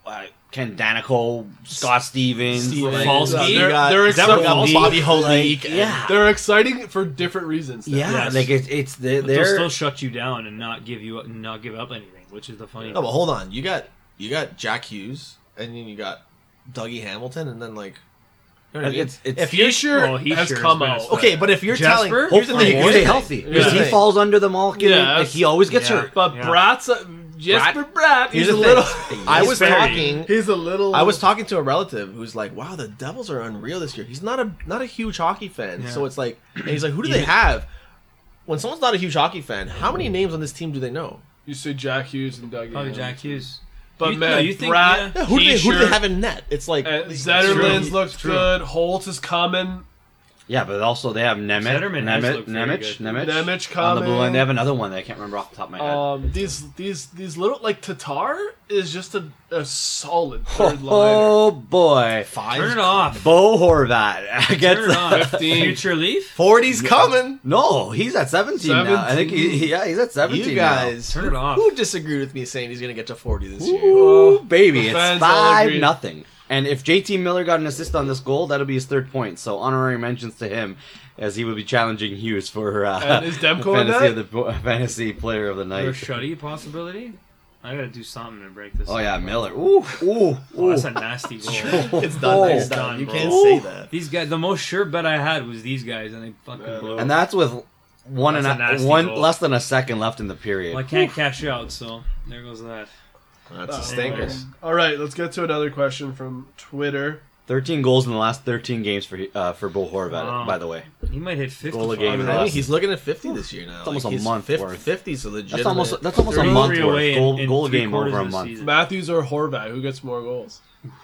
Ken Danico, Scott Stevens, Rafalski. They're Is that exciting. Rafalski? Bobby Holik. yeah, They're exciting for different reasons. now. yeah, Yes. like it's But they'll they're still shut you down and not give up anything, which is the funny. No, but hold on. You got Jack Hughes, and then you got Dougie Hamilton, and then like. You know what I mean? It's if Fisher Well, he has sure come is out. best. okay, but if you're Jasper? telling, here's the hopefully thing. he Here's the stay thing. healthy Here's because the he thing. falls under the Malkin. Yeah, Like, he always gets yeah. hurt. But Yeah. Brat's Jesper Bratt. Here's He's a the little. thing. I was very- talking. He's a little. I was talking to a relative who's like, "Wow, the Devils are unreal this year." He's not a huge hockey fan, Yeah. so it's like, and he's like, "Who do they have?" When someone's not a huge hockey fan, how many names on this team do they know? You say Jack Hughes and Dougie. Probably Hamilton. Jack Hughes. But You- man, no, you think- Bratt, yeah. Who do they Heischer, have in net? It's like Zetterman's True. looks True. good. Holtz is coming. Yeah, but also they have Zetterman has looked very good. Nemec Nemec on the coming. blue line. They have another one that I can't remember off the top of my head. These little like Tatar is just a solid third liner. Oh boy, Turn it off. Bo Horvat Turn gets it off. 15. Future Leaf. 40's coming. no. He's at 17 now. I think he's at 17. You guys, Turn it off. Who disagreed with me saying he's going to get to 40 this now. year? Ooh, baby, the it's fans all agree. 5-0. And if JT Miller got an assist on this goal, that'll be his third point. So honorary mentions to him, as he will be challenging Hughes for And is Demko in fantasy that? of the fantasy player of the Or night. Shuddy possibility. I gotta do something to break this. Oh yeah, Miller. Ooh, ooh, Oh, that's ooh. a nasty goal. It's done. It's Oh, done. You bro. can't say that. These guys, the most sure bet I had was these guys, and they fucking blew. And that's with That's a nasty goal. less than a second left in the period. Well, I can't cash out, so there goes that. That's a stinker. stinker. All right, let's get to another question from Twitter. 13 goals in the last 13 games for Bo Horvat, Wow. by the way. He might hit 50 Goal a game in the I mean, last- he's looking at 50 this year now. It's almost a he's month worth. 50, so legitimate. That's almost a month 33 worth. away in Goal a three game quarters over a of the month. season. Matthews or Horvat? Who gets more goals?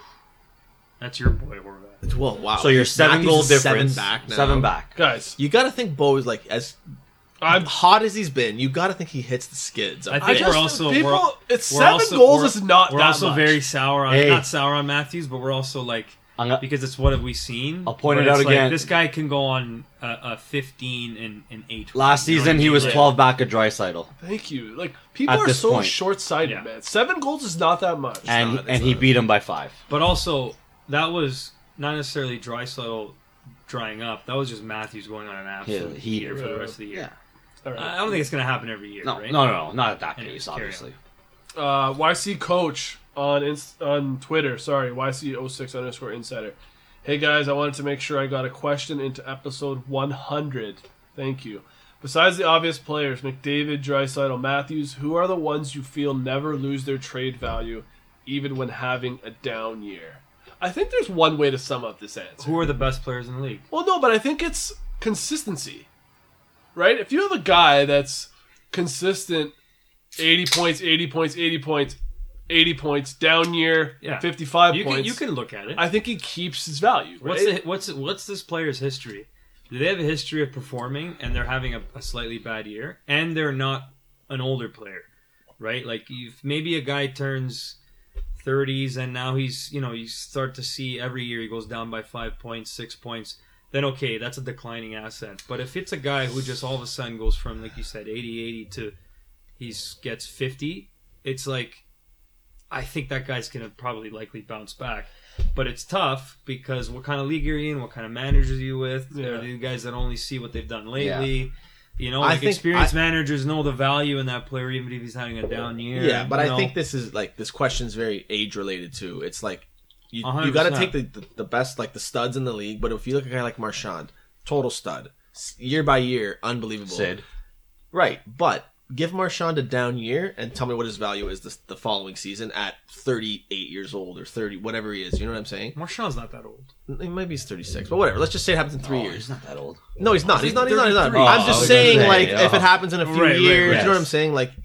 That's your boy, Horvat. Well, wow. So you're 7 Matthews goal is difference. 7 back now. 7 back. Guys, You got to think Bo is like as I'm. hot as he's been. You got to think he hits the skids. I I think just we're also people. we're, It's we're 7 also- goals we're- is not We're that also much. very sour on Hey. not sour on Matthews, but we're also like I'm gonna- because it's what have we seen. I'll point But it out it's like, again. this guy can go on a 15 and 8. Last You know season, what I he mean? was Like, 12 back of Draisaitl. Thank you. Like people At are this so point. short-sighted, Yeah. man. 7 goals is not that much. And he beat him by 5. But also, that was not necessarily Draisaitl drying up. That was just Matthews going on an absolute Yeah, he- heater for the rest of the year. All right. I don't think it's going to happen every year, No, right? no, not at that Anyways, case, carry obviously. YC Coach on Twitter. Sorry, YC06_insider. Hey guys, I wanted to make sure I got a question into episode 100. Thank you. Besides the obvious players, McDavid, Draisaitl, Matthews, who are the ones you feel never lose their trade value, even when having a down year? I think there's one way to sum up this answer. Who are the best players in the league? Well, no, but I think it's consistency, right? If you have a guy that's consistent, 80 points, 80 points, 80 points, 80 points, down year, Yeah. 55 You points, can look at it. I think he keeps his value, right? What's this player's history? Do they have a history of performing and they're having a slightly bad year and they're not an older player, right? Like if maybe a guy turns 30s and now he's, you start to see every year he goes down by 5 points, 6 points, then okay, that's a declining asset. But if it's a guy who just all of a sudden goes from, like you said, 80 to gets 50, it's like, I think that guy's going to probably likely bounce back. But it's tough because what kind of league you're in, what kind of managers are you with? Yeah. Are the guys that only see what they've done lately? I Like think experienced managers know the value in that player even if he's having a down year. Yeah, but you I know. think this question's very age related too. It's like you 100%. got to take the best, like the studs in the league. But if you look at a guy like Marchand, total stud, year by year, unbelievable. Sid. Right, but give Marchand a down year and tell me what his value is the following season at 38 years old or 30, whatever he is. You know what I'm saying? Marchand's not that old. Maybe he's 36, but whatever. Let's just say it happens in 3 Oh, years. he's not that old. No, he's not. He's not. He's not. He's not. 33. I'm Oh, just I was saying, gonna say, like, if oh. it happens in a few Right, years, right, you know what yes. I'm saying? Like,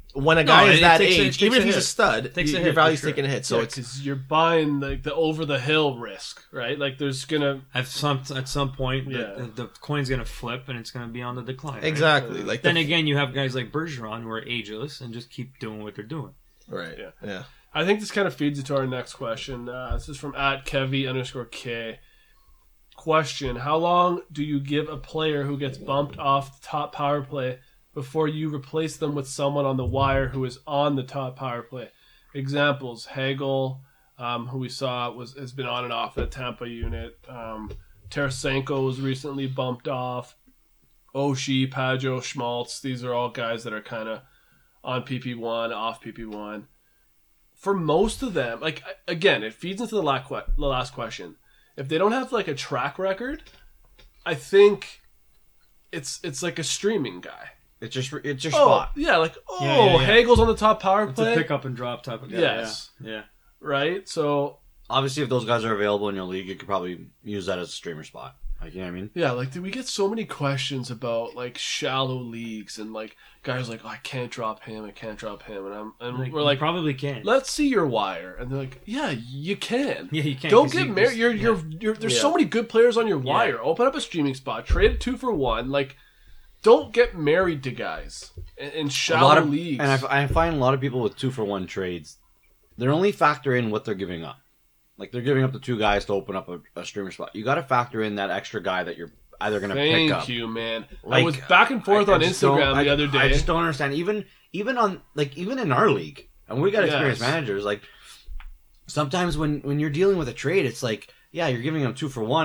when a guy No, is it that takes a- it age, takes even a if he's a hit. stud, Takes a your hit, value's for sure. taking a hit. So So it's because you're buying like the over the hill risk, right? Like there's gonna At some point, Yeah. the coin's gonna flip and it's gonna be on the decline. right? exactly like Then again, you have guys like Bergeron who are ageless and just keep doing what they're doing. right. Yeah. Yeah. I think this kind of feeds into our next question. This is from @Kevy_K. Question: how long do you give a player who gets bumped off the top power play before you replace them with someone on the wire who is on the top power play? Examples: Hagel, who we saw has been on and off the Tampa unit. Tarasenko was recently bumped off. Oshie, Pageau, Schmaltz. These are all guys that are kind of on PP1, off PP1. For most of them, like again, it feeds into the last question. If they don't have like a track record, I think it's like a streaming guy. It's your Oh, spot. yeah, like Yeah. Hagel's on the top power It's play, a pick up and drop type of guy. Yes. Yeah. right? So Obviously, if those guys are available in your league, you could probably use that as a streamer spot. Like, you know what I mean? yeah, like we get so many questions about like shallow leagues and like guys like, oh, I can't drop him, and we're you like, probably can. let's see your wire, and they're like, yeah, you can. Yeah, you can. Don't 'cause get you- married. You're there's so many good players on your wire. Open up a streaming spot. Trade 2 for 1. Like, don't get married to guys in A shallow lot of leagues. and I find a lot of people with 2-for-1 trades, they're only factor in what they're giving up. Like, they're giving up the 2 guys to open up a streamer spot. You got to factor in that extra guy that you're either going to pick up. Thank you, man. I Like, was back and forth I on just don't- Instagram the other day. I just don't understand. Even in our league, and we got experienced Yes. managers. Like, sometimes when you're dealing with a trade, it's like, yeah, you're giving them 2 for 1,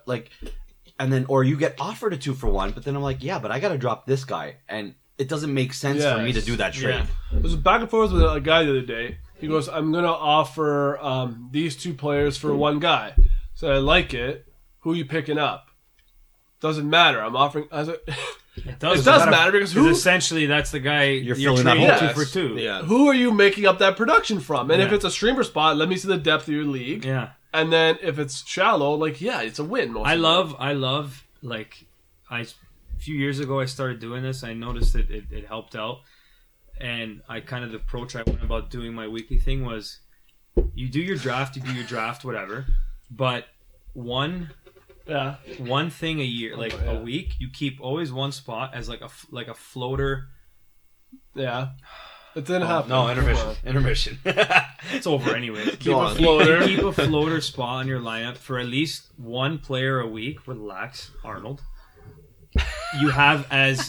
or you get offered a 2 for 1, but then I'm like, yeah, but I got to drop this guy, and it doesn't make sense for me to Yes. do that trade. Yeah. I was back and forth with a guy the other day. He goes, I'm going to offer these 2 players for 1 guy. So I like it. Who are you picking up? Doesn't matter. I'm offering. I was like, It does, it does matter because Because who essentially that's the guy you're filling that trading hole. 2 for 2. Yeah. who are you making up that production from? And if Yeah. it's a streamer spot, let me see the depth of your league. Yeah. And then if it's shallow, like it's a win. Most I of love like a few years ago I started doing this. I noticed that it helped out, and I kind of the approach I went about doing my weekly thing was, you do your draft, whatever, but one thing a year, like a week, you keep always one spot as like a floater. Yeah, it didn't happen. No, Come on. intermission. It's over anyway. Keep a floater. Keep a floater spot on your lineup for at least one player a week. Relax, Arnold. You have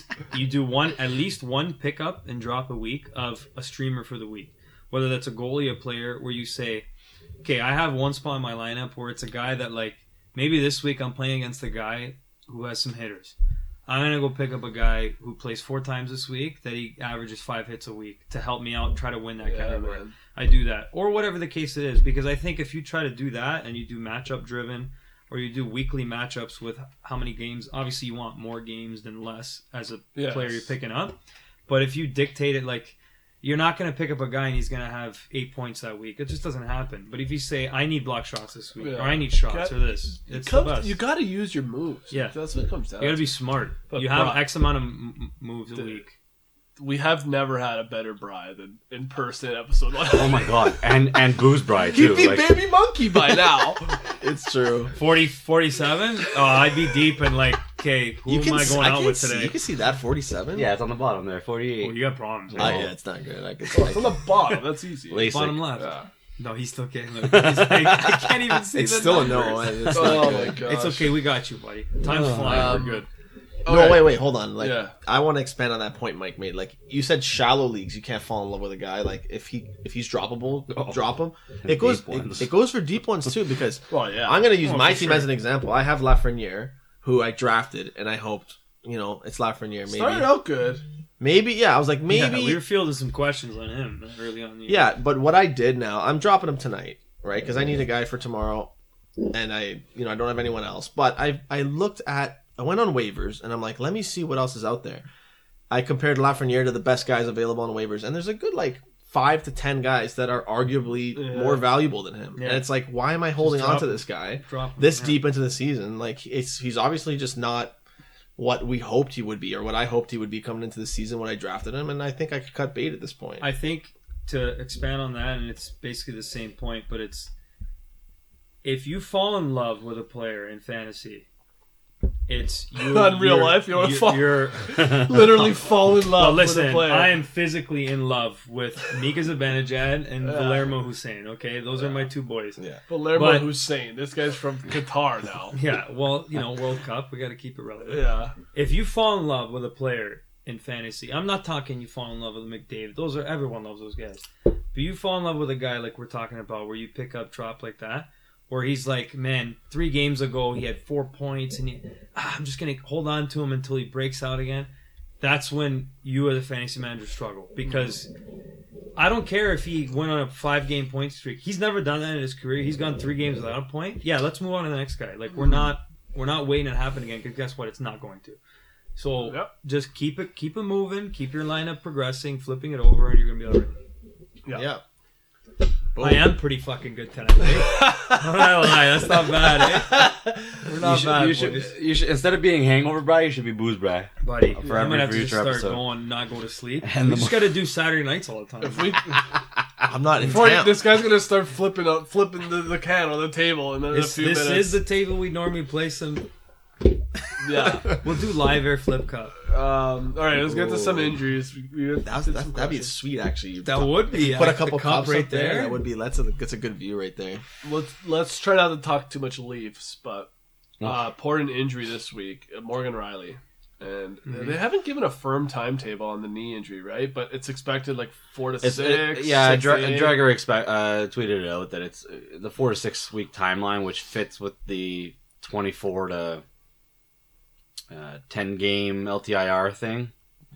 at least one pickup and drop a week of a streamer for the week. Whether that's a goalie, a player, where you say, okay, I have one spot in my lineup where it's a guy that, like, maybe this week I'm playing against a guy who has some hitters. I'm going to go pick up a guy who plays 4 times this week that he averages 5 hits a week to help me out and try to win that category. Man. I do that. Or whatever the case it is. Because I think if you try to do that and you do matchup driven, or you do weekly matchups with how many games, obviously you want more games than less as a Yes. player you're picking up. But if you dictate it, like, you're not going to pick up a guy and he's going to have 8 points that week. It just doesn't happen. But if you say, I need block shots this week, Yeah. or I need shots, Got- or this, it's the best. You got to use your moves. Yeah. That's what it comes down. You got to be smart. But You have Brock- X amount of moves a Dude. week. We have never had a better Bri than in person episode 1. Oh my god, and Booze Bride too. He'd be like, baby monkey by now. It's true. 47? Oh, I'd be deep in, like, okay, who am I going out with today? You can see that 47. yeah, it's on the bottom there, 48. Oh, you got problems. Yeah, it's not good. I can Oh, it's on the bottom. That's easy. LASIK. Bottom left. Yeah. No, he's still getting. He's like, I can't even see It's the still numbers. a no. It's not Oh good. my god. It's okay. We got you, buddy. Time's flying. We're good. No, wait, hold on. Like, Yeah. I want to expand on that point Mike made. Like, you said shallow leagues, you can't fall in love with a guy. Like, if he's droppable, drop him. It goes Deep ones. it goes for deep ones too because Well, yeah. I'm going to use Oh, my for team sure. as an example. I have Lafreniere, who I drafted, and I hoped it's Lafreniere. Started out good. Maybe, yeah. I was like, maybe, Yeah, we were fielding some questions on him early on. yeah. But what I did now, I'm dropping him tonight, right? Because I need a guy for tomorrow, and I don't have anyone else. But I went on waivers, and I'm like, let me see what else is out there. I compared Lafreniere to the best guys available on waivers, and there's a good 5 to 10 guys that are arguably more valuable than him. Yeah. And it's like, why am I holding on drop to him. this guy Drop him, this yeah. deep into the season? Like, he's obviously just not what we hoped he would be, or what I hoped he would be coming into the season when I drafted him, and I think I could cut bait at this point. I think to expand on that, and it's basically the same point, but it's if you fall in love with a player in fantasy, it's you Not in real life, you want to fall. Literally fall in Well, love with listen, a player. I am physically in love with Mika Zibanejad and Guillermo Hussein. Okay, those are my two boys. Yeah. Palermo but- Hussein. This guy's from Qatar now. Yeah, well, World Cup, we got to keep it relevant. Yeah. If you fall in love with a player in fantasy, I'm not talking you fall in love with McDavid. Everyone loves those guys. But you fall in love with a guy like we're talking about, where you pick up drop like that, where he's like, man, 3 games ago he had 4 points, and I'm just gonna hold on to him until he breaks out again. That's when you as a fantasy manager struggle, because I don't care if he went on a 5-game point streak. He's never done that in his career. He's gone 3 games without a point. Yeah, let's move on to the next guy. Like we're not waiting to happen again, because guess what? It's not going to. So just keep it moving, keep your lineup progressing, flipping it over, and you're gonna be all right. Yeah. I am pretty fucking good tonight. Eh? I'm not lie, that's not bad. Eh? We're not bad, you boys. should instead of being hangover Bry, you should be booze Bry. Buddy, For I'm every gonna have to just future start episode. going, not go to sleep. And We the just got to do Saturday nights all the time. If we, I'm not in before town. this guy's gonna start flipping the can on the table, and then in a This few minutes. is the table we normally play some. Yeah. We'll do live air flip cup. All right, let's get to some injuries. That'd be sweet, actually. You That would be put a the couple cup cups right up there. there. That would be that's a good view right there. Let's try not to talk too much Leafs, but important injury this week, Morgan Riley. And they haven't given a firm timetable on the knee injury, right? But it's expected like 4 to 6. Yeah, 6 to 8. Drager tweeted it out that it's the 4 to 6 week timeline, which fits with the 24 to 10 game LTIR thing.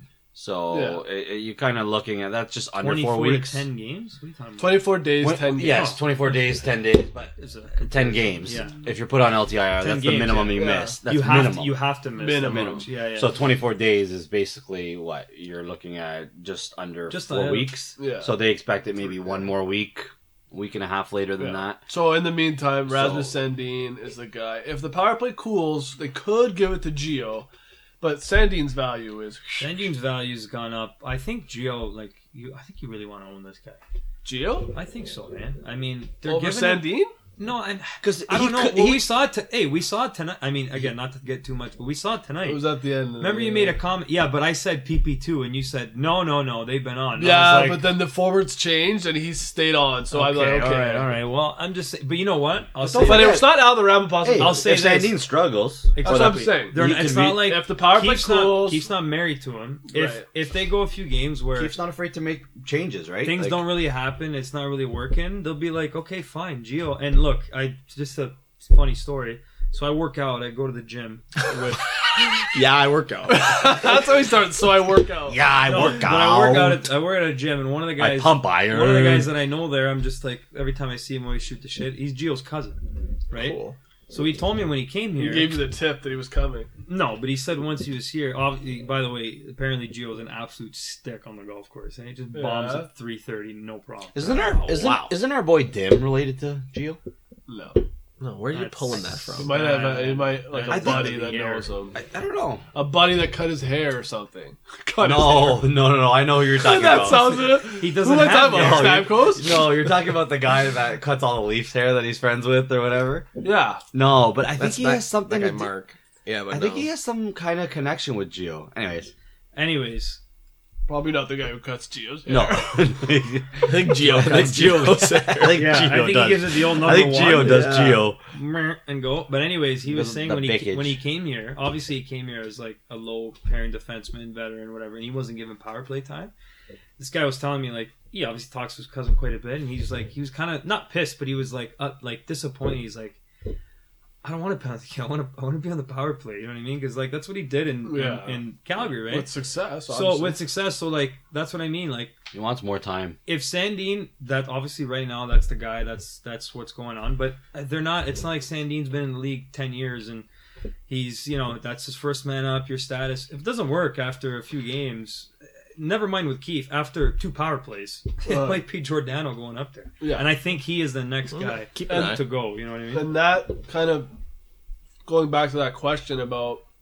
So you're kind of looking at that's just under 4 weeks. 10 games? What are you talking about? 24 days, 10 games. Yes, 24 days, 10 days, but It's a 10 games. Yeah. If you're put on LTIR, 10 that's the games, minimum you yeah. miss. That's you have minimum. you have to miss Minimum. Yeah. So 24 days is basically what you're looking at, just under Just 4 under- weeks. Yeah. So they expect it maybe one more week and a half later than that. So in the meantime, Rasmus Sandin is the guy. If the power play cools, they could give it to Gio, but Sandin's value is Sandin's value's gone up. I think Gio, I think you really want to own this guy. Gio I think so, man. I mean, they're over giving Sandin. No, Because I don't know. Well, we saw it. We saw it tonight. I mean, again, not to get too much, but we saw it tonight. It was at the end. Remember, you made a comment. Yeah, but I said PP2, and you said no. They've been on. And I Yeah, was like, but then the forwards changed and he stayed on. So I'm okay, like, okay, all right. Well, I'm just saying. But you know what? I'll say. But it's not out of the realm of possibility. hey, I'll say if this. Sandin struggles, That's what I'm saying. It's not like if the power play Keith's not, cools- Keith's not married to him. Right. If they go a few games where Keith's not afraid to make changes, right? things Like, don't really happen, it's not really working, they'll be like, okay, fine, Gio. And look, just a funny story. So I work out. I go to the gym with. Yeah, I work out. That's how he starts. So I work out. Yeah, I No, work but out. I work at a gym, and one of the I guys, pump iron. one of the guys that I know there, I'm just like every time I see him, when we shoot the shit. He's Gio's cousin, right? Cool. So he told me when he came He here. gave you the tip that he was coming. No, but he said once he was here. By the way, apparently Gio's an absolute stick on the golf course, and he just bombs Yeah. at 330, no problem. Isn't our boy Dim related to Gio? No. No, where are you That's- pulling that He from? might have he might like I a think buddy it'd that be knows him. I don't know. A buddy that cut his hair or something. Cut No. I know who you're talking that about. sounds it. He doesn't Who am I have talking about? hair. Stamkos? No, you're talking about the guy that cuts all the Leafs hair that he's friends with or whatever. Yeah. No, but I think That's he has something that to guy, do. Mark. Yeah, but I think he has some kind of connection with Gio. Anyways, Probably not the guy who cuts Gio's hair. No, I think Gio. I think Gio goes there. I think yeah, Gio I think does. he gives it the old number I think Gio one. does Yeah. Gio. Meh, and go. But anyways, he was The- saying the when package. he came here, obviously he came here as like a low pairing defenseman, veteran, whatever, and he wasn't given power play time. This guy was telling me like he obviously talks to his cousin quite a bit, and he's like he was kind of not pissed, but he was like disappointed. He's like, I don't want to penalty kill. I want to be on the power play. You know what I mean? Because like that's what he did in Calgary, right? With success, So obviously. with success, so like that's what I mean. Like He wants more time. if Sandin, that obviously right now that's the guy, that's what's going on. But they're not. It's not like Sandin's been in the league 10 years and he's that's his first man up. Your status. If it doesn't work after a few games, never mind with Keefe. After 2 power plays, it might be Giordano going up there. Yeah. And I think he is the next guy Keep an eye. to go. You know what I mean? And that kind of going back to that question about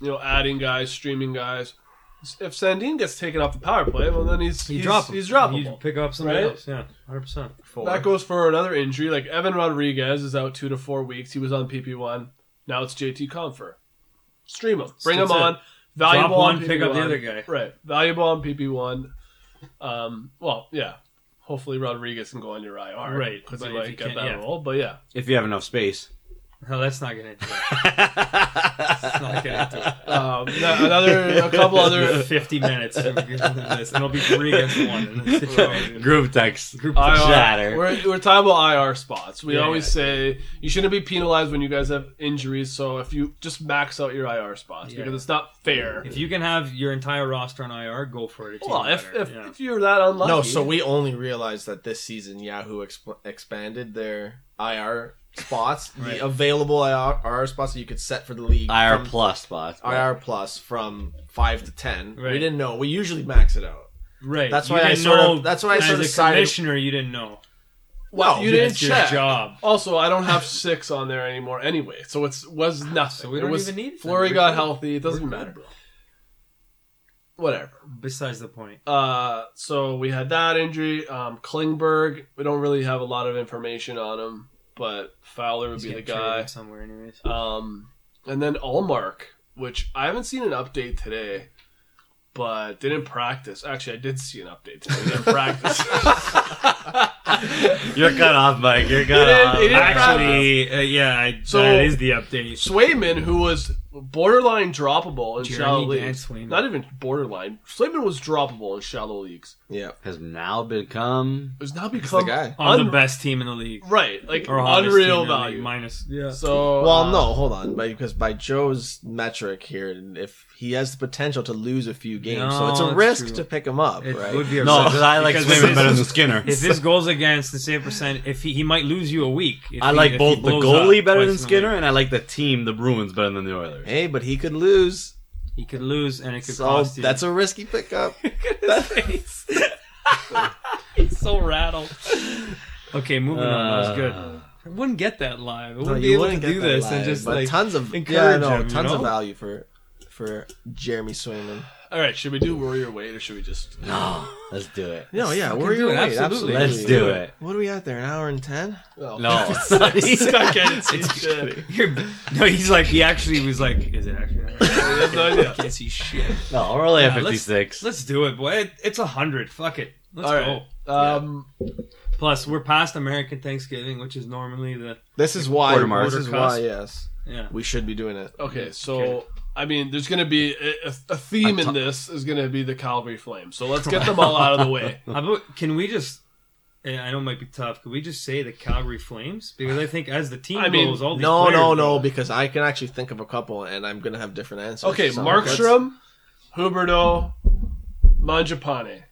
adding guys, streaming guys. If Sandin gets taken off the power play, well, then he's droppable. You pick up somebody Right? else. Yeah, 100%. That goes for another injury. Like Evan Rodriguez is out 2 to 4 weeks. He was on PP1. Now it's JT Compher. Stream him. Bring him That's it. on. Valuable Drop one, on PP1. pick up the other guy. Right. Valuable on PP1. Well, yeah. Hopefully Rodriguez can go on your IR. Right, Because but he if might you get can't- that yeah. role. But yeah. If you have enough space. No, let's not get into that. Let's not get into it. A couple other 50 minutes. And it'll be 3 against 1 in this situation. Group text. Group IR. Shatter. We're talking about IR spots. We Yeah, always yeah. say you shouldn't be penalized when you guys have injuries. So if you just max out your IR spots, Yeah. because it's not fair. If you can have your entire roster on IR, go for it. It's Well, even if better. if you're that unlucky, No, so we only realized that this season Yahoo expanded their IR spots, Right. the available IR spots that you could set for the league. IR from plus spots. IR plus from 5 to 10. Right. We didn't know. We usually max it out. Right. That's You why I didn't sort of- know that's why I as sort of a sided- commissioner, you didn't know. well, you didn't That's your check. job. Also, I don't have 6 on there anymore anyway, so was nothing. So we don't it was, even need it then. Fleury We're got good. healthy. It doesn't We're matter. good, bro. Whatever. Besides the point. So we had that injury. Klingberg, we don't really have a lot of information on him, but Fowler would He's be the getting guy. traded somewhere, anyways. And then Allmark, which I haven't seen an update today, but didn't practice. Actually, I did see an update today. He didn't practice. You're cut off, Mike. You're cut off. It didn't Actually, So- that is the update. Swayman, who was borderline droppable in Jeremy shallow Dan leagues. Swayman. Not even borderline. Swayman was droppable in shallow leagues. Yeah. Has now become. It's now become guy. On the best team in the league. right, like Or hottest unreal team in the league, value. minus, yeah. So Well, no, hold on. Because by Joe's metric here, if he has the potential to lose a few games, so it's No, a it's risk true. to pick him up, It right? would be a No, risk. because I like Because Swayman if better his- than Skinner. If his goals against the save percent, if he might lose you a week. I like both the goalie better than Skinner, and I like the team, the Bruins, better than the Oilers. Hey, but he could lose. He could lose, and it could So cost you. that's a risky pickup. He's so rattled. Okay, moving on. That was good. I wouldn't get that live. I wouldn't be able to do this and just but like tons of encourage him. tons you of know? value for Jeremy Swayman. all right, should we do worry or wait, or should we just? No, let's do it. No, yeah, fucking we're do it, wait, absolutely. Let's do it. What are we at there? An hour and 10? Oh. No. He's not getting shit. No, he's like, he actually was like, is it actually? He has no idea. Can't see shit. No, we're only at Yeah, 56. Let's do it, boy. It's 100. Fuck it. Let's All go. right. Plus, we're past American Thanksgiving, which is normally the This is why. Quarter mark. This is Quarter why. cusp. Yes, yeah. we should be doing it. Okay, so Okay. I mean, there's going to be a theme in this is going to be the Calgary Flames. So let's get them all out of the way. How about, can we just? I know it might be tough. Can we just say the Calgary Flames? Because I think as the team I mean, goes, all these No, players no, go. no, because I can actually think of a couple, and I'm gonna have different answers. Okay, So Markstrom, Huberdeau, Mangiapane,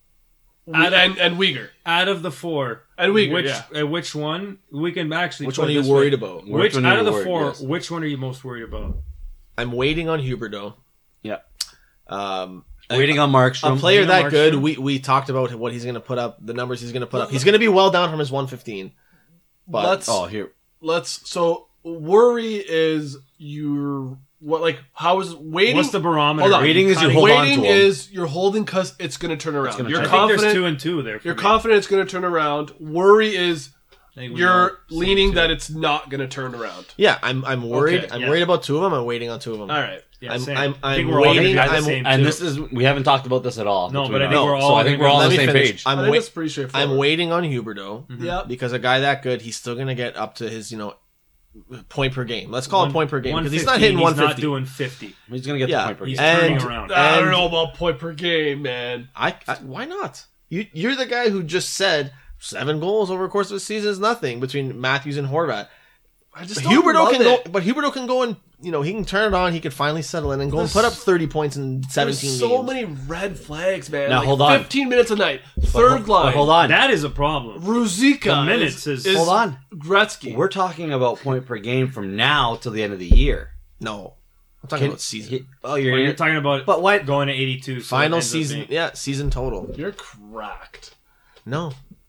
and Uyghur. Out of the four, And Uyghur, which yeah. Which one we can actually? Which put one are it you this worried way. about? Which one out are of you the worried, four? yes. Which one are you most worried about? I'm waiting on Huberdeau. Yeah. Waiting on Markstrom. A player Waiting on that good, Markstrom. we talked about what he's going to put up, the numbers he's going to put up. He's going to be well down from his 115. But Let's Oh, here. so worry is your what like how is waiting? What's the barometer? Hold on. Waiting is you Kinda- hold on waiting to him. is you're holding because it's going to turn around. gonna You're turn I think there's confident. 2 and 2 there. For You're me. confident it's going to turn around. Worry is I think we you're all say leaning 2. that it's not going to turn around. yeah, I'm worried. Okay, I'm yeah. worried about two of them. I'm waiting on two of them. All right. Yeah, I'm- same. I'm- I think I'm we're all gonna waiting- be at the I'm- same And too. this is, we haven't talked about this at all. No, between but I think us. we're all So I think we're all on Let the me same finish. page. I think it's pretty straightforward. I'm waiting on Huberdeau Yeah. because a guy that good, he's still going to get up to his, point per game. Let's call it point per game because he's not 150, hitting He's 150. not doing 50. He's going to get Yeah, the point per He's game. turning And- around. I don't And- know about point per game, man. I why not? You're the guy who just said 7 goals over the course of a season is nothing between Matthews and Horvat. I just Huberdeau love can it. go, but Huberdeau can go and he can turn it on. He can finally settle in and go and put up 30 points in 17 There's so games. many red flags, man. Now, Like, hold on. 15 minutes a night. Third line. But hold on. That is a problem. Ruzicka. The minutes is- Hold on. Gretzky. We're talking about point per game from now till the end of the year. No, I'm talking about season, Oh, Or you're talking about But what? going to 82. So it final ends up season. being- Yeah, season total. You're cracked. No,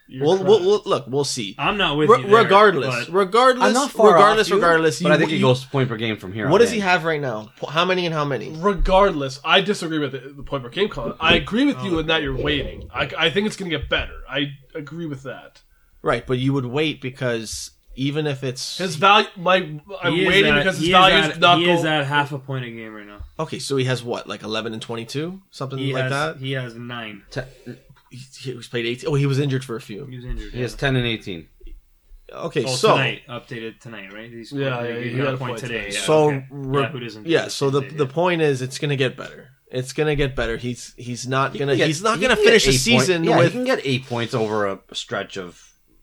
You're Look, we'll see. I'm not with you there, Regardless, but- regardless, I'm not far off you, regardless. but I think he goes point per game from here. What on does he in. have right now? How many and how many? Regardless, I disagree with the point per game call. I agree with you in that you're waiting. I think it's going to get better. I agree with that. Right, but you would wait because even if it's His value, I'm He is waiting at- because his he value is is at- not He going. is at half a point a game right now. okay, so he has what, like 11 and 22, something He like has that. he has 9. He was played 18. Oh, he was injured for a few. He was injured. He has 10 and 18. Okay, Oh, so tonight, updated tonight, right? He scored- Yeah, he he got got a point today. today. Yeah, so okay. Who doesn't? yeah. So the point is, it's gonna get better. It's gonna get better. He's not gonna finish the season Yeah, he with can get 8 points over a stretch of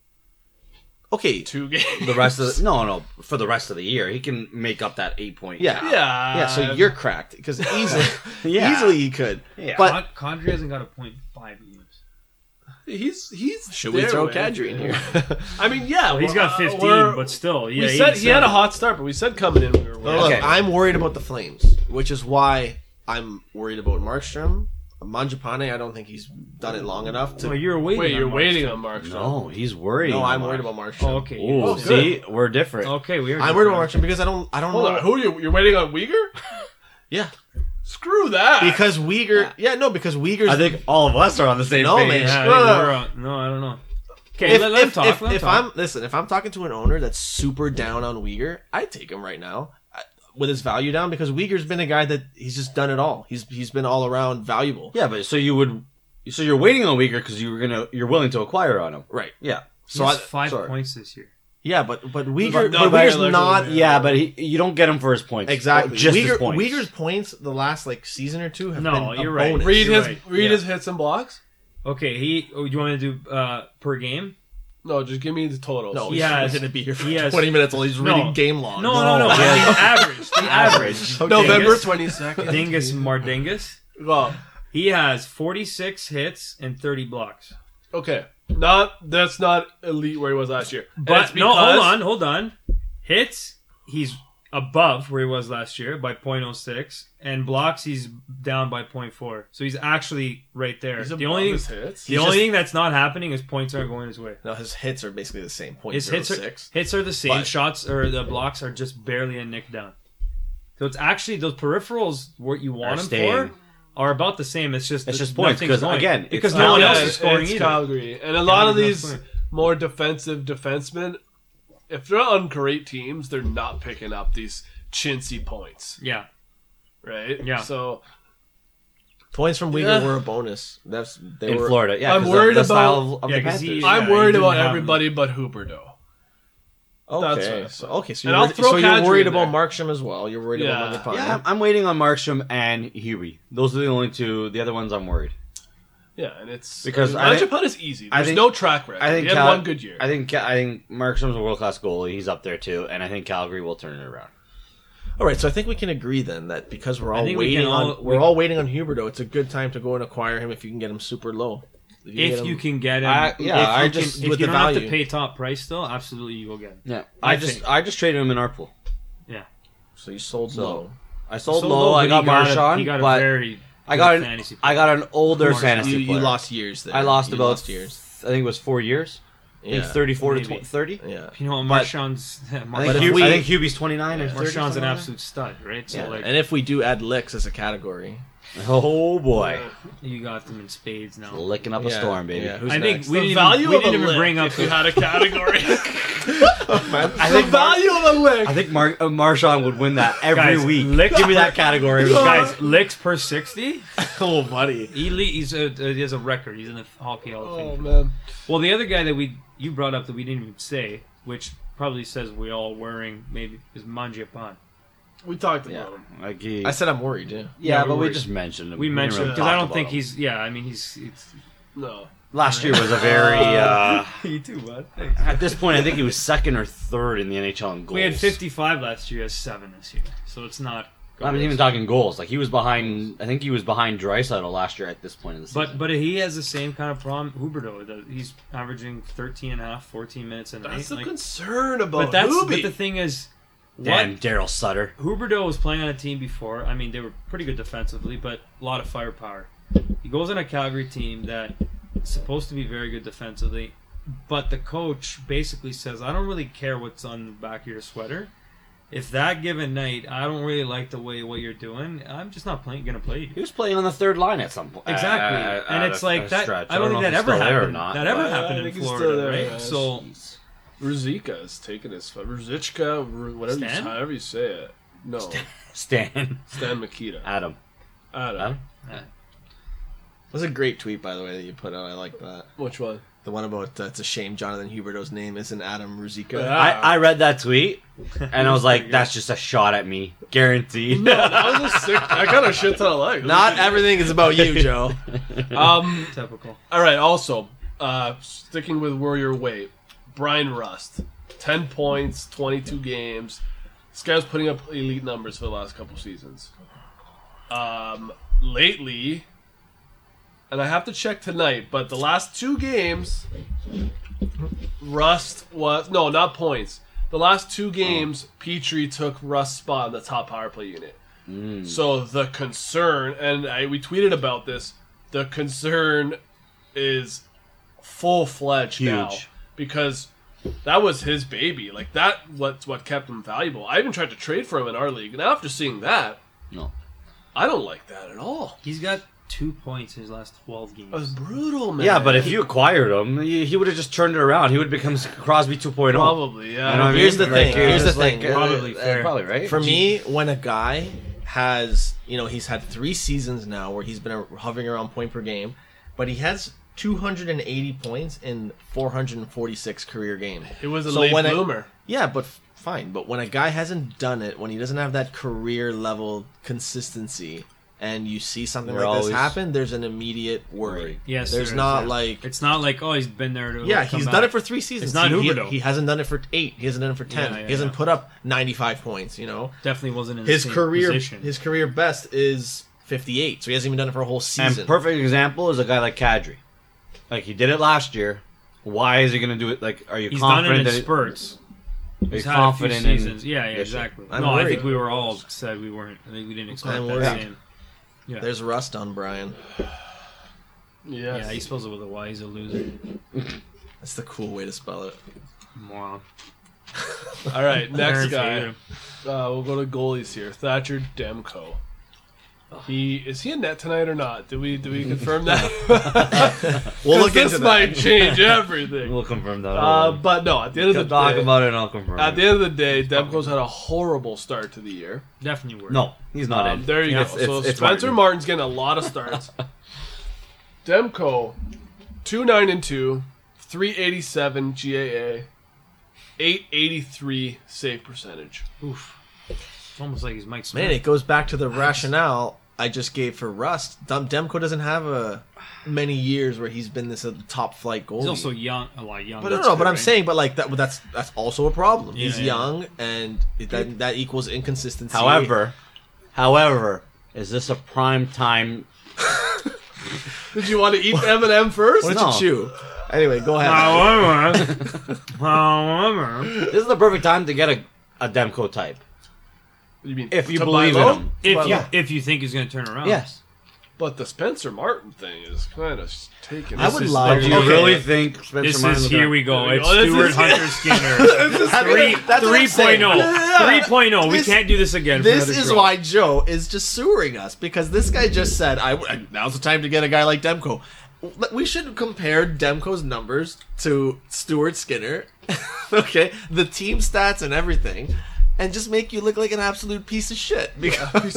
okay. 2 games. the rest of the, no for the rest of the year. He can make up that 8 point. Yeah, Yeah. So you're cracked because easily, Yeah. easily he could. Yeah. But Condrey hasn't got a point 5 games. He's should we there, throw man. Kadri in here? I mean, yeah. Well, he's got 15, but still, yeah. we said he had a 87. hot start, but we said coming in we were No, worried. look, Okay. I'm worried about the Flames, which is why I'm worried about Markstrom. Mangiapane, I don't think he's done it long enough to. Well, you're waiting. Wait, you're on waiting Markstrom. on Mark. No, he's worried. No, I'm worried about Markstrom. Oh, okay. Ooh, Oh, see, we're different. Okay, we are. I'm worried about Markstrom because I don't Hold know. on, who are you? You're waiting on Uyghur? Yeah, Screw that. because Uyghur. Yeah, no, because Uyghur's. I think all of us are on the same No, page. man. Yeah, no, I don't know. Okay, if, let him if, talk. if, let him if talk. if I'm talking to an owner that's super down on Uyghur, I'd take him right now with his value down because Uyghur's been a guy that he's just done it all. He's been all around valuable. Yeah, but so you're waiting on Uyghur because you're willing to acquire on him. Right. Yeah. He So has I, 5 sorry. points this year. yeah, but Uyghur, But no but Uyghur's better not than- Yeah, but you don't get him for his points. exactly. Just his Uyghur, points. Uyghur's points the last like season or two have No, been a you're right. bonus. read You're his right. read Yeah. his hits and blocks. Okay, do you want to do per game? No, just give me the totals. No, He he's has- going to be here for he has- 20 minutes while he's No. reading game logs. No. I mean average. The average. November Dingus. 22nd. Dingus Mardingus. Well, He has 46 hits and 30 blocks. okay, that's not elite where he was last year. And it's But no, because- hold on. Hits, he's above where he was last year by 0.06, and blocks he's down by 0.4. So he's actually right there. He's The above only his hits. the only thing that's not happening is points aren't going his way. No, his hits are basically the same. His hits are 0.06. the same. But- Shots or the blocks are just barely a nick down. So it's actually those peripherals what you want Are him staying. for are about the same. It's just just points, nothing's 'cause, going. again, because it's no one Calgary. else is scoring it's either. Calgary. And a lot of Calgary's these not scoring. more defensive defensemen, if they're on great teams, they're not picking up these chintzy points, Yeah, right? Yeah. So Points from Uyghur Yeah. were a bonus. They in were Florida. Yeah, I'm 'cause worried the about- style of Yeah, the 'cause Panthers. he- I'm Yeah, worried he about didn't have everybody but Huberdeau. That's Okay. right. So, okay. So And you're, I'll throw so you're Kadri worried in about there. Markstrom as well. You're worried Yeah. about Mangiapane. Yeah, I'm waiting on Markstrom and Huey. Those are the only two. The other ones I'm worried. Yeah, and it's Because I I mean, think- Mangiapane is easy. I There's think- no track record. I think he had Cal- one good year. I think Markstrom's a world class goalie. He's up there too, and I think Calgary will turn it around. All right. So I think we can agree then that because we're all think we waiting can on all- we're all waiting on Huberdeau, it's a good time to go and acquire him if you can get him super low. if you can get him, I if you just- if with you the don't have to value. pay top price, still absolutely you go get him. Yeah, I I just traded him in our pool. So you sold So, low. I sold So low. I but got he Marchand, He got a but very I got good an fantasy I got an older Marchand. fantasy You player. lost years there. I lost You about lost years. I think it was 4 years. I think Yeah. 34 Maybe. to 30. Yeah. You know, But- Marchand's I think, But if we- I think Hubie's 29 or 30. Marchand's an something like absolute stud, right? So Yeah. like And if we do add licks as a category, that. Oh boy, you got them in spades now. licking up a storm, baby. Yeah, who's I think next? we the didn't value even, we of didn't a even lick, bring up if you the, had a category. I the think value of a lick. I think Marchand would win that every Guys, week. lick- Give me that category. guys licks per 60. oh, buddy. He has a record. He's in the Hockey Hall of Oh Fame. man. Well, the other guy that you brought up that we didn't even say, which probably says we all wearing maybe is Mangiapane. We talked Yeah, about him. like he, I said I'm worried, yeah. yeah, we're but we worried. just mentioned him. We didn't mentioned really because I talk don't about think him. he's. Yeah, I mean he's. No. Last year was a very. You too, bud. Thanks. At this point, I think he was second or third in the NHL in goals. We had 55 last year. He has 7 this year, so it's not. I'm even talking goals. Like he was behind. I think he was behind Draisaitl last year at this point in the season. But he has the same kind of problem Huberdeau does. He's averaging 13 and a half, 14 minutes a night. That's the Like, concern about but that's Hoobie. but the thing is, damn, Daryl Sutter. Huberdeau was playing on a team before. I mean, they were pretty good defensively, but a lot of firepower. He goes on a Calgary team that is supposed to be very good defensively, but the coach basically says, I don't really care what's on the back of your sweater. If that given night, I don't really like the way what you're doing, I'm just not going to play you. He was playing on the third line at some point. Exactly. And it's like that. Stretch. I don't think know that if he's ever still there or happened. not, That ever but- happened I in think he's Florida, still there, right? yeah. So Ruzicka is taking his Ruzicka, whatever Stan? however you say it. No, Stan. Stan Mikita. Adam. Adam. That was a great tweet, by the way, that you put out. I like that. Which one? The one about it's a shame Jonathan Huberto's name isn't Adam Ruzicka. Yeah. I read that tweet, and I was like, pretty that's just a shot at me. Guaranteed. No, that was a sick. I got a shit ton of likes. Not everything is about you, Joe. typical. All right. Also, sticking with Warrior weight, Brian Rust, 10 points, 22 games. This guy was putting up elite numbers for the last couple seasons. Lately, and I have to check tonight, but the last 2 games, Rust was not points. The last 2 games, Petrie took Rust's spot in the top power play unit. So the concern, and we tweeted about this, the concern is full-fledged now. Huge. Because that was his baby. Like, what's what kept him valuable. I even tried to trade for him in our league, and after seeing that, No. I don't like that at all. He's got 2 points in his last 12 That was games. brutal, man. Yeah, but if you acquired him, he would have just turned it around. He would become Crosby 2.0. Probably, yeah. You know what I Here's mean? the thing. Here's the just thing. Probably fair. Probably, right? For me, when a guy has, he's had 3 seasons now where he's been hovering around point per game, but he has 280 points in 446 career games. It was a So late when bloomer. Yeah, but fine. But when a guy hasn't done it, when he doesn't have that career level consistency, and you see something You're like this always happen, there's an immediate worry. worried. Yes, There's there is, not yeah. like It's not like, oh, he's been there to yeah, come he's back. done it for 3 seasons. It's not he, Huberdeau. he hasn't done it for 8. He hasn't done it for 10. Yeah, he hasn't yeah. put up 95 points. Definitely wasn't in His the same career position. his career best is 58, so he hasn't even done it for a whole season. And perfect example is a guy like Kadri. Like, he did it last year. Why is he going to do it? Like, are you He's done it confident in that spurts. Are you He's had a few confident in seasons. Yeah, this year? exactly. I'm No, I worried. think we were all said we weren't. I think we didn't expect I'm that worried. same. Yeah. There's rust on Brian. Yes. Yeah, he spells it with a Y. He's a loser. That's the cool way to spell it. Moron. All right, next Parents guy. hated him. We'll go to goalies here. Thatcher Demko. Is he in net tonight or not? Do we confirm that? We'll look this into that. might change everything. We'll confirm that. But no, at the end of the Talk day, about it and I'll confirm at it. the end of the day, Demko's had a horrible start to the year. Definitely were. No, he's not in. There you Yeah, go. it's- So it's Spencer Martin. Martin's getting a lot of starts. Demko, 2-9-2, 387 GAA, 883 save percentage. Oof. It's almost like he's Mike Smith. Man, it goes back to the rationale I just gave for Rust. Demko doesn't have many years where he's been this top flight goalie. He's also young, a lot younger. But no, but I'm saying, but like that's also a problem. Yeah, He's yeah. young, and that equals inconsistency. However, is this a prime time? Did you want to eat M&M first? why No. don't you chew? Anyway, go ahead. However, This is the perfect time to get a Demko type. You mean If you to believe buy in low? him. if you think he's going to turn around, Yes. But the Spencer Martin thing is kind of taking. I this would is- lie. Do you Okay. really think Spencer This Martin is was here gonna- we go. There we It's go. This Stuart is- Hunter Skinner. That's what I'm saying. 3.0. 3.0. We This- can't do this again. for This another is show. why Joe is just sewering us, because this guy just said, now's the time to get a guy like Demko. We should compare Demko's numbers to Stuart Skinner, okay, the team stats and everything, and just make you look like an absolute piece of shit. Because,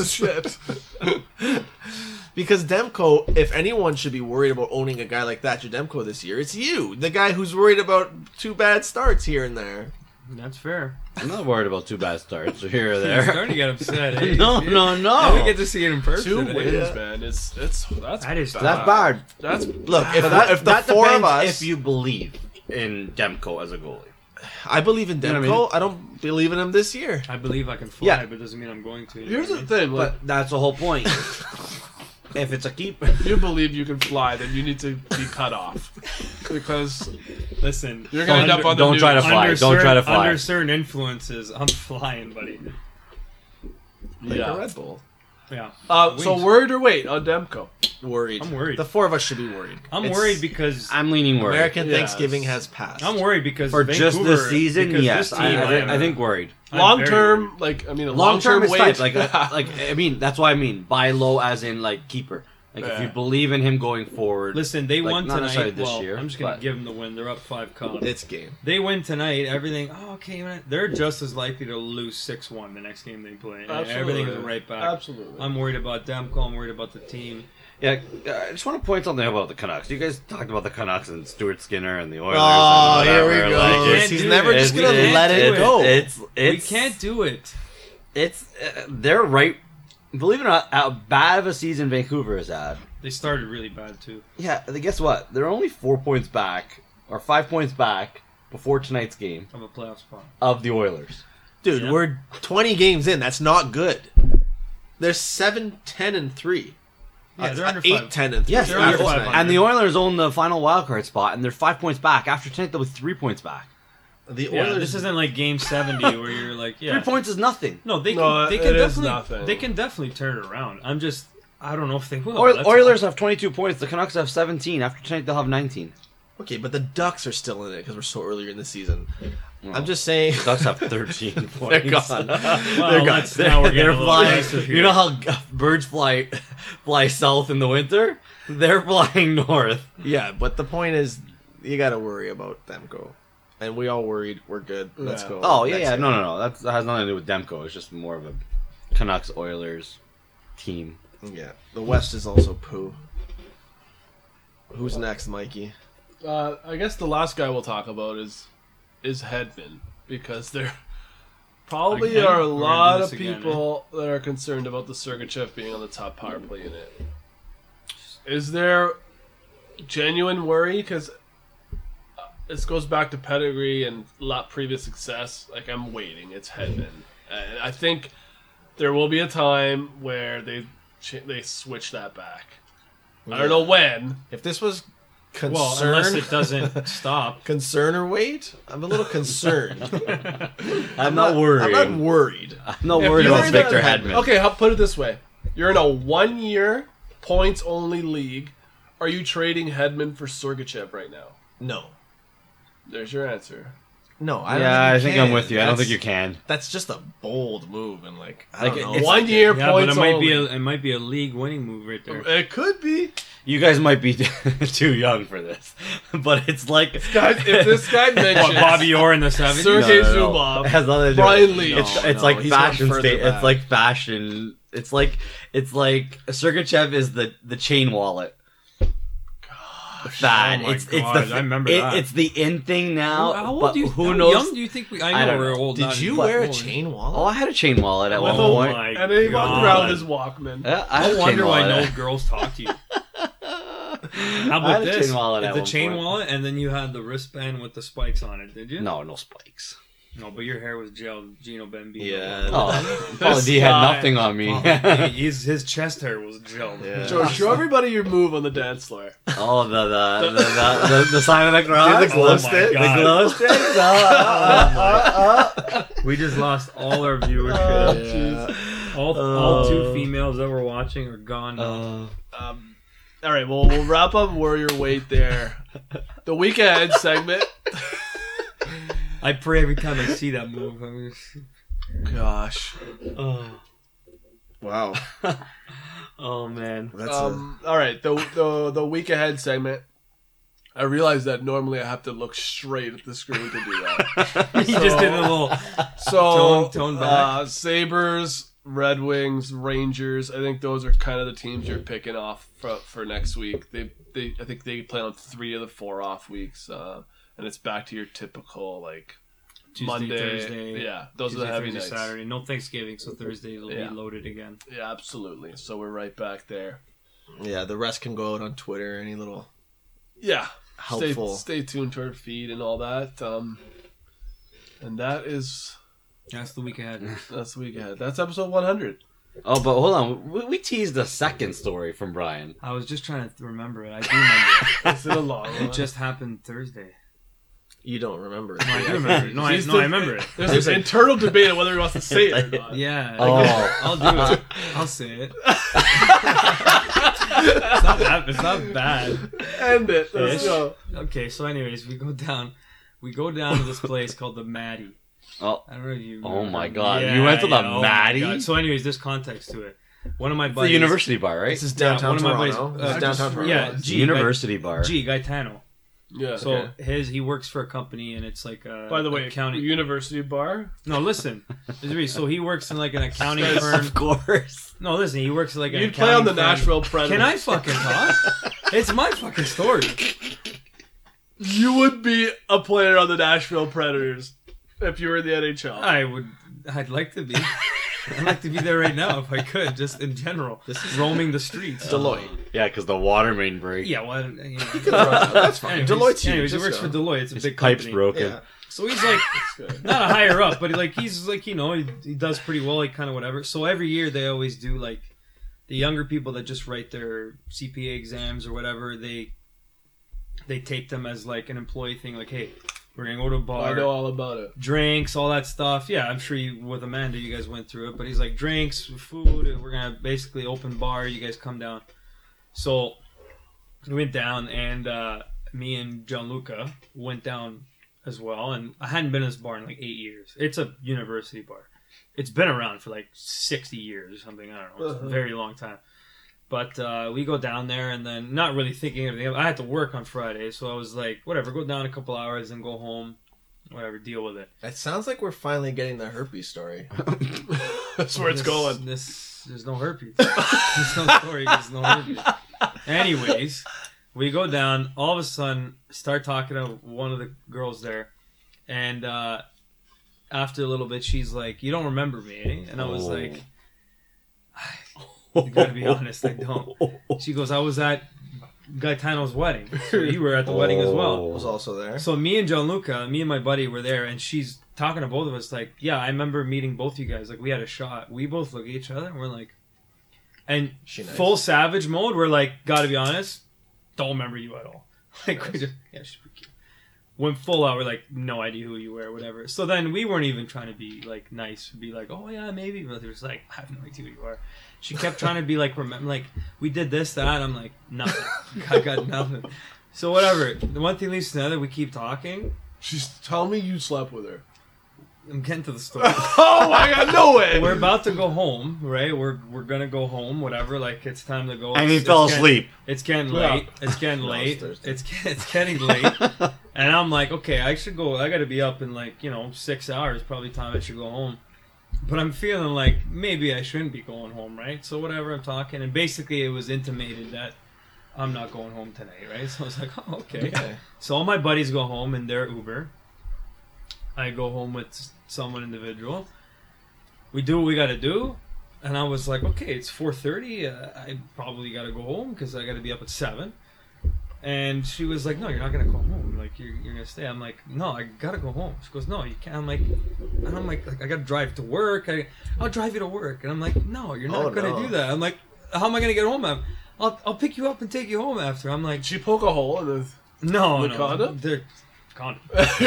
because Demko, if anyone should be worried about owning a guy like Thatcher Demko this year, it's you, the guy who's worried about 2 bad starts here and there. That's fair. I'm not worried about 2 bad starts here or I'm there. starting to get upset. Eh? No. Now we get to see it in person. 2 eh? wins, man. That's That is bad. That's bad. That's Look, if, But if the that 4 of depends us... if you believe in Demko as a goalie. I believe in Demko. You know what I mean? I don't believe in him this year. I believe I can fly, Yeah. but it doesn't mean I'm going to. Here's the thing. Like, But that's the whole point. If it's a keep, if you believe you can fly, then you need to be cut off because Listen, you're gonna end up on the don't news. try to fly. Don't try to fly. Under certain influences, I'm flying, buddy. Like a Yeah. Red Bull. Yeah. So word or wait on Demko? Worried. I'm worried. The four of us should be worried. I'm It's- worried because I'm leaning worried. American Yes. Thanksgiving has passed. I'm worried because For just Vancouver, this season, because yes. this team, I think worried. I'm Long very term, like I mean, a Long term is wait. tight. Like I mean, that's what I mean. Buy low as in like keeper. Like if you Yeah. believe in him going forward. Listen, they Like, won not necessarily tonight. this Well, year, I'm just gonna but- give them the win. They're up 5 It's game. They win tonight. Everything. Oh, okay. Man. They're just as likely to lose 6-1 the next game they play. Everything is right back. Absolutely. I'm worried about Demko. I'm worried about the team. Yeah, I just want to point something about the Canucks. You guys talked about the Canucks and Stuart Skinner and the Oilers. Oh, and here we whatever. go. Like, can't He's do never it. just We gonna can't let do it it. go. It's We can't do it. It's they're right. Believe it or not, how bad of a season Vancouver has had. They started really bad too. Yeah, guess what? They're only 4 points back, or 5 points back, before tonight's game Of a playoff spot. of the Oilers. Dude, Yeah. we're 20 games in. That's not good. They're 7-10-3. Yeah, they're under 5. 8-10-3. Yes, They're and, under the- 500. and the Oilers own the final wildcard spot, and they're 5 points back. After tonight, they'll be 3 points back. The Yeah, Oilers. this isn't like Game 70 where you're like, yeah. 3 points is nothing. No, they can. No, they it can is definitely. nothing. They can definitely turn it around. I don't know if they will. That's Oilers have 22 points. The Canucks have 17. After tonight, they'll have 19. Okay, but the Ducks are still in it because we're so earlier in the season. Well, I'm just saying. Ducks have 13 points. They're gone. Well, They're gone. let's- now we're getting They're a little flying. aggressive here. You know how birds fly south in the winter? They're flying north. Yeah, but the point is, you got to worry about Demko. And we all worried. We're good. Let's Yeah. go. Oh yeah, Next yeah. game. No. That has nothing to do with Demko. It's just more of a Canucks Oilers team. Yeah. The West is also poo. Who's next, Mikey? I guess the last guy we'll talk about is Hedman, because there probably Again? are a We're gonna lot do of this again, people that are concerned about the Sergachev being on the top power play unit. Is there genuine worry? Because this goes back to pedigree and previous success. Like, I'm waiting. It's Hedman. And I think there will be a time where they switch that back. I don't know when. If this was concern, Well, unless it doesn't stop. concern or wait, I'm a little concerned. I'm not worried. I'm not worried. I'm not If worried you're about in Victor a- Hedman. Okay, I'll put it this way: you're in a 1-year points-only league. Are you trading Hedman for Sergachev right now? No. There's your answer. No, I don't Yeah, I you think can. I'm with you. I don't That's- think you can. That's just a bold move, and like I Like, don't know. it's- 1-year Yeah, but points it might only. be a league-winning move right there. It could be. You guys might be too young for this, but it's like Guys, if this guy mentions What, Bobby Orr in the 70s? Sergei No. Zubov, It has nothing to do Brian with- Lee. It's No, like he's gone fashion further state. back. It's like fashion. It's like Sergachev is the chain wallet. Fad. Oh my it's God, the I remember that. It's the in thing now. How old but do you? who how knows? young do you think we? I I know don't we're know. old. Did not- you but- wear a oh, chain wallet? Oh, I had a chain wallet at With one a- point. my and then he walked God. around with his Walkman. Yeah, I had I a chain wonder why wallet. no girls talk to you. How I about had a this? chain wallet at the one chain point. wallet, and then you had the wristband with the spikes on it. Did you? No spikes. No, but your hair was gelled. Gino Bambino. Yeah. Oh, Pauly D had guy. nothing on me. His chest hair was gelled. Yeah. George, show everybody your move on the dance floor. Oh, the sign of the cross, The glow Oh my stick? God. the glow stick. We just lost all our Oh, viewership. Yeah. All two females that were watching are gone now. All right, well, we'll wrap up Warrior Weight there. The week ahead segment. I pray every time I see that move. I'm just, Gosh. Wow. Oh man. That's All right, the week ahead segment. I realize that normally I have to look straight at the screen to do that. you just did a little. So, Tone back. Sabres, Red Wings, Rangers. I think those are kind of the teams you're picking off for next week. I think they play on 3 of the 4 off weeks, and it's back to your typical like Tuesday, Monday. Thursday. Yeah, those Tuesday, are the heavy Thursday, nights. Saturday. No Thanksgiving, so Thursday will Yeah. be loaded again. Yeah, absolutely. So we're right back there. yeah. The rest can go out on Twitter. Any little Yeah, helpful. Stay tuned to our feed and all that. And that's That's the week ahead. the week ahead. That's episode 100. Oh, but hold on. We teased a second story from Brian. I was just trying to remember it. I do remember It's been a long it. one. It just happened Thursday. You don't remember. No, I do remember it. No, I remember it. There's an internal debate on whether he wants to say it or not. Yeah. Oh. I'll do it. I'll say it. It's not bad. End it. Let's Ish. go. Okay, so anyways, we go down to this place called the Maddie. Oh, I don't know if you. Oh my remember. God, you went to the oh my Maddie? God. So anyways, there's context to it. One of my the buddies. university bar, right? This is downtown one of my Toronto. buddies, This is downtown Toronto. yeah, It's G, the university bar. Gaetano. Yeah. So he works for a company and it's like a By the way, accounting. university bar. No, listen. So he works in like an accounting firm. Of course. No, listen. He works in like an You'd accounting play on the firm. Nashville Predators. Can I fucking talk? It's my fucking story. You would be a player on the Nashville Predators if you were in the NHL. I'd like to be. I'd like to be there right now if I could, just in general. This is roaming the streets. Deloitte. Yeah, because the water main break. Yeah, well, you know. That's fine. Anyways, Deloitte's huge. anyways, he Let's works go. for Deloitte. It's a His big pipe's company. broken. Yeah. So he's like, not a higher up, but he's like, you know, he does pretty well, like kind of whatever. So every year they always do like the younger people that just write their CPA exams or whatever. They take them as like an employee thing. Like, hey, we're gonna go to a bar. I know all about it. Drinks, all that stuff. Yeah, I'm sure with Amanda, you guys went through it. But he's like, drinks, food. We're gonna basically open bar. You guys come down. So we went down, and me and Gianluca went down as well. And I hadn't been in this bar in like 8 years. It's a university bar. It's been around for like 60 years or something. I don't know. It's a very long time. But we go down there, and then not really thinking of anything. I had to work on Friday, so I was like, whatever, go down a couple hours and go home. Whatever, deal with it. It sounds like we're finally getting the herpes story. That's where it's going. There's no herpes. There's no story. There's no herpes. Anyways, we go down. All of a sudden, start talking to one of the girls there, and after a little bit, she's like, "You don't remember me?" Eh? And I was like, "You gotta be honest, I don't." She goes, "I was at Gaetano's wedding. So you were at the wedding as well." Was also there. So me and Gianluca, me and my buddy were there, and she's talking to both of us like, yeah, I remember meeting both you guys. Like, we had a shot. We both look at each other, and we're like, and She nice? full savage mode, we're like, gotta be honest, don't remember you at all. Like, we just, yeah, she's pretty cute. Went full out, we're like, no idea who you were, whatever. So then we weren't even trying to be, like, nice, be like, oh, yeah, maybe. But it was like, I have no idea who you are. She kept trying to be like, remember, like, we did this, that. I'm like, nothing. I got nothing. So whatever. The one thing leads to another. We keep talking. She's telling me you slept with her. I'm getting to the story. Oh my god, no way! We're about to go home, right? We're gonna go home, whatever. Like, it's time to go. And he It's fell getting- asleep. It's getting Yeah. late. It's getting No, late. it's Thursday. It's getting late. And I'm like, okay, I should go. I got to be up in like 6 hours. Probably time I should go home. But I'm feeling like maybe I shouldn't be going home, right? So whatever, I'm talking, and basically it was intimated that I'm not going home tonight, right? So I was like, oh, okay. Okay. So all my buddies go home in their Uber. I go home with someone individual. We do what we got to do. And I was like, okay, it's 4:30. I probably got to go home because I got to be up at 7. And she was like, no, you're not going to go home. Like, you're going to stay. I'm like, no, I got to go home. She goes, no, you can't. I'm like, I got to drive to work. I'll drive you to work. And I'm like, no, you're not Oh, going to no. do that. I'm like, how am I going to get home? I'll pick you up and take you home after. I'm like, Did she poke a hole in the... no, The condom? They're condom.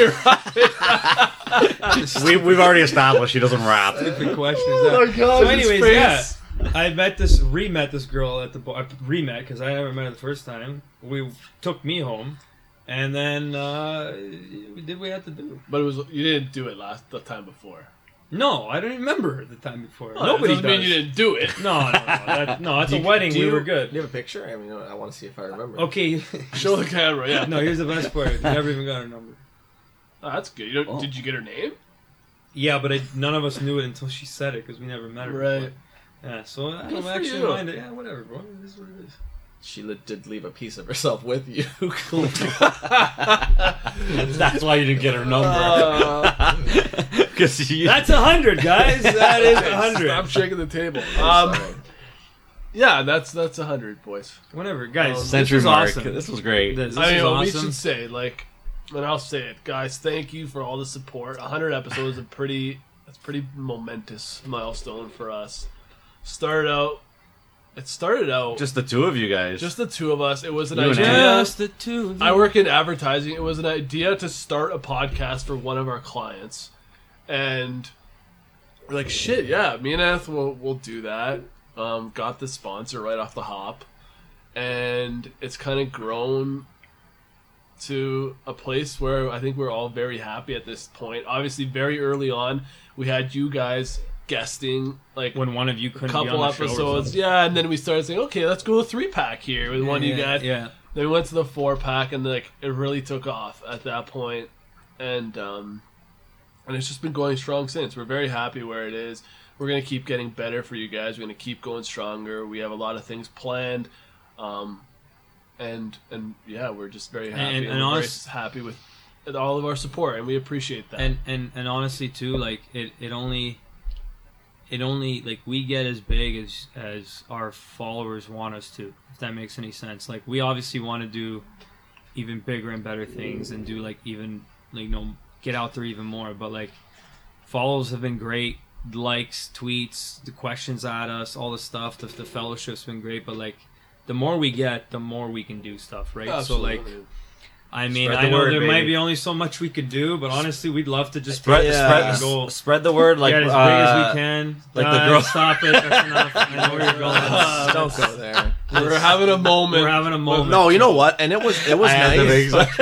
We've already established she doesn't rap. Stupid question is Oh that. my God, So, his anyways, face. yeah, I re-met this girl at the bar. Re-met because I never met her the first time. We took me home, and then we did what we had to do. But you didn't do it the time before. No, I don't even remember her the time before. Well, Nobody that doesn't mean does. you didn't do it. No, that's a wedding. Do We you- were good. Do you have a picture? I mean, I want to see if I remember. Okay. Show the camera, yeah. No, here's the best part. We never even got her number. Oh, that's good. Did you get her name? Yeah, but none of us knew it until she said it because we never met her. Right. before. Yeah, so I Good don't for actually you. mind it. Yeah, whatever, bro. It is what it is. She did leave a piece of herself with you. That's why you didn't get her number. Because That's 100, guys. That is Stop 100. shaking the table. Sorry. Yeah, that's 100, boys. Whatever, guys. Century this was mark. awesome. This was great. This I mean, is what we awesome. should say, and I'll say it, guys. Thank you for all the support. 100 episodes is a pretty momentous milestone for us. It started out Just the two of you guys. just the two of us. It was an You and idea. Just the two of you. I work in advertising. It was an idea to start a podcast for one of our clients, and we're like, shit, yeah, me and Eth will do that. Got the sponsor right off the hop, and it's kind of grown to a place where I think we're all very happy at this point. Obviously, very early on, we had you guys guesting like When one of you a couldn't couple be on the show or episodes, something. yeah, and then we started saying, okay, let's go 3-pack here with one of you guys. Yeah. Then we went to the 4-pack, and like it really took off at that point, and it's just been going strong since. We're very happy where it is. We're gonna keep getting better for you guys. We're gonna keep going stronger. We have a lot of things planned, and yeah, we're just very happy. And we're very happy with all of our support, and we appreciate that. And honestly too, like it only like we get as big as our followers want us to, if that makes any sense. Like we obviously want to do even bigger and better things and do like even like get out there even more, but like follows have been great, likes, tweets, the questions at us, all the stuff, the fellowship's been great, but like the more we get, the more we can do stuff, right? Absolutely. So like I mean, Spread I the know word, there baby. might be only so much we could do, but honestly, we'd love to just Spread, go spread the word like get as big as we can. like the girl- Stop it. That's enough. I know where you're going. Don't go there. We're having a moment. We're having a moment. No, you know what? And it was I had to nice. make-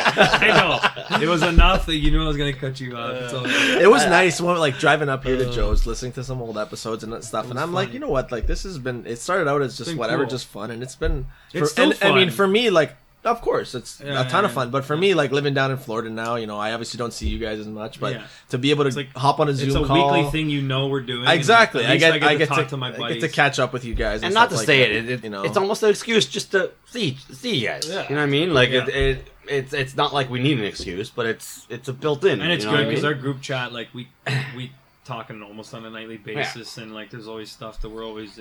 I know. It was enough that you knew I was going to cut you off. It's all good. It was nice when like driving up here to Joe's, listening to some old episodes and that stuff, and I'm like, funny. you know what? Like this has been. It started out as just been whatever, cool. just fun, and it's been. It's still I mean, fun. for me, like, of course, it's Yeah, a ton of yeah, fun. But for me, like living down in Florida now, you know, I obviously don't see you guys as much, but Yeah. to be able to like- hop on a Zoom It's a call, weekly thing you know we're doing. exactly. And I at least get to talk to my I buddies. get to catch up with you guys, and not to stuff like say that, it, you know, it's almost an excuse just to see you guys. Yeah. You know what I mean? Like Yeah. it's not like we need an excuse, but it's a built in. And it's you know good what I because mean? our group chat, like we talking almost on a nightly basis, and like there's always stuff that we're always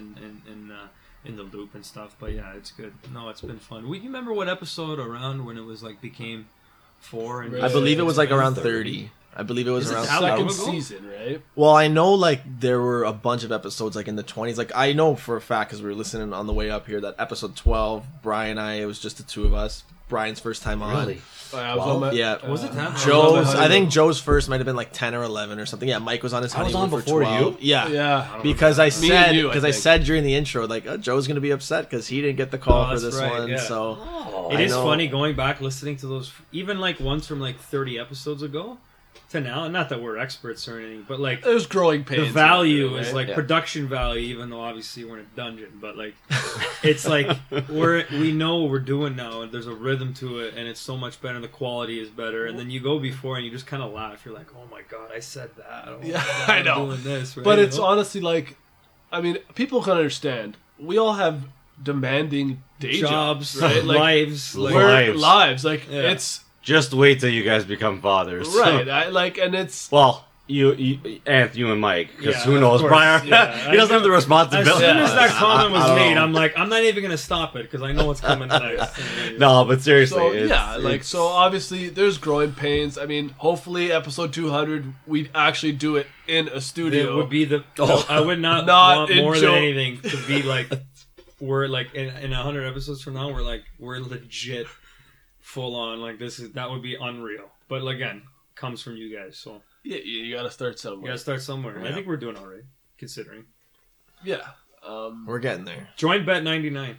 in the loop and stuff. But yeah, it's good. No, it's been fun. You remember what episode around when it was like became 4? And Right. I believe it was like around 30. 30. I believe it was Is it around that long Second ago? season, right? Well, I know like there were a bunch of episodes like in the 20s. Like I know for a fact because we were listening on the way up here that episode 12, Brian and I, it was just the two of us. Brian's first time on. Really? I was on my, Yeah. Was it that? Joe's, on my I think honeymoon. Joe's first might have been like 10 or 11 or something. Yeah, Mike was on his I was honeymoon on for before 12. you? Yeah. Yeah. Because I Me said and you, I because I think. said during the intro like Joe's going to be upset because he didn't get the call Oh, for that's this right, one. yeah. So Oh, It I is know. funny going back listening to those, even like ones from like 30 episodes ago to now. Not that we're experts or anything, but like There's growing pains. the value right? is like Yeah. production value, even though obviously we're in a dungeon. But like, it's like we know what we're doing now, and there's a rhythm to it, and it's so much better. And the quality is better. And then you go before, and you just kind of laugh. You're like, oh my god, I said that. Oh my Yeah, God, I know. I'm doing this, right? But You it's know? honestly like, I mean, people can understand. We all have demanding day jobs, right? Like, lives. Like, we're lives. Like Yeah. it's just wait till you guys become fathers. right. I like, and it's Well, you and Mike, because Yeah, who of knows? course. Brian, Yeah, he doesn't have the as responsibility. soon as that comment was I don't made, know. I'm like, I'm not even gonna stop it because I know what's coming next. No, but seriously, so it's, yeah. Like it's- so, obviously, there's growing pains. I mean, hopefully, episode 200, we actually do it in a studio. It would be the. Oh. I would not, Not want in more joke. than anything to be like. We're like in 100 episodes from now. We're legit, full on. Like that would be unreal. But again, comes from you guys, so Yeah, you got to start you somewhere. gotta start somewhere. And I Yeah. think we're doing all right, considering. Yeah. we're getting there. Join Bet 99.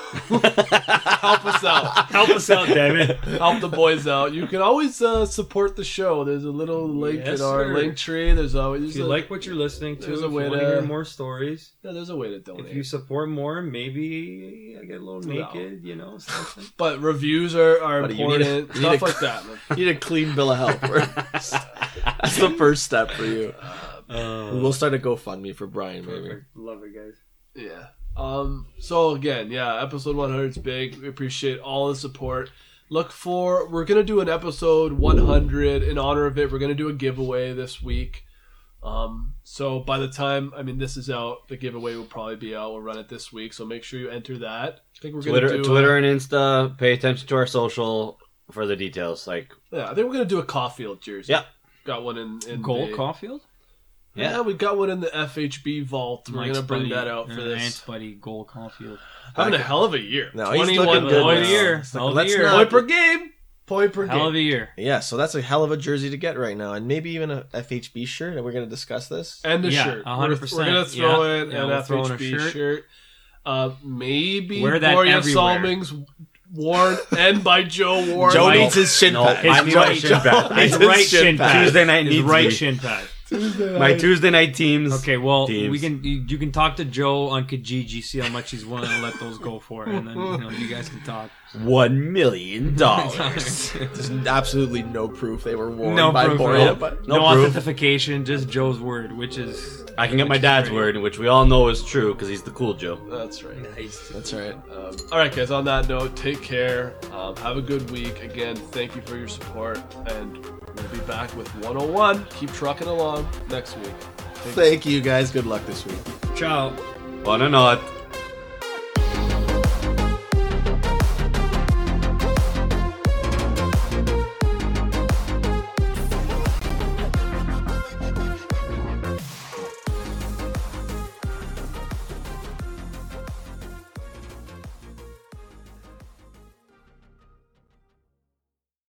Help us out. Help us out, damn it. Help the boys out. You can always support the show. There's a little link Yes, in our sir. link tree. There's always If you like what you're listening to, there's if a you way want to- to hear more stories, yeah, there's a way to donate. if you support more, maybe I get a little No. naked, you know, something. But reviews are But you need a- important. you Stuff need a- like that. Man. You need a clean bill of health first. That's the first step for you. We'll start a GoFundMe for Brian, maybe. Perfect. Love it, guys. Yeah. So again, yeah, episode 100 is big. We appreciate all the support. We're gonna do an episode 100 in honor of it. We're gonna do a giveaway this week. So by the time this is out, the giveaway will probably be out. We'll run it this week, so make sure you enter that. I think we're gonna do Twitter and Insta. Pay attention to our social for the details. Like, I think we're gonna do a Caulfield jersey. Yeah. Got one in Goal the, Caulfield? Yeah, we got one in the FHB vault. We're Mike's gonna bring buddy, that out for this. Ant's buddy, Goal Caulfield. Having a hell of a year. No, he's 21 looking good points. now. year. It's like, Hell of a let's year. not- Point per game. Point per Hell of game. a year. Yeah, so that's a hell of a jersey to get right now, and maybe even a FHB shirt. And we're going to discuss this. And a Yeah, shirt. 100%. We're gonna throw Yeah. in Yeah, an we'll throw in a FHB shirt. shirt. Maybe Wear that Borja everywhere. Salming's worn and by Joe Warren. Joe Right. needs his shin No, pad. I need my shin pad. His His right shin shin pad. pad. Tuesday night His needs right me. shin pad. My Tuesday night teams. Okay, well, Teams. we can. You can talk to Joe on Kijiji, see how much he's willing to let those go for, and then you guys can talk. $1 million. There's absolutely no proof they were worn No by proof, Borja, no, but no proof. authentication, just Joe's word, which is I can get my dad's word, which we all know is true because he's the cool Joe. That's right. nice. that's right. All right, guys. On that note, take care. Have a good week. Again, thank you for your support, and we'll be back with 101. Keep trucking along next week. Thank you guys. Good luck this week. Ciao. Buonanotte.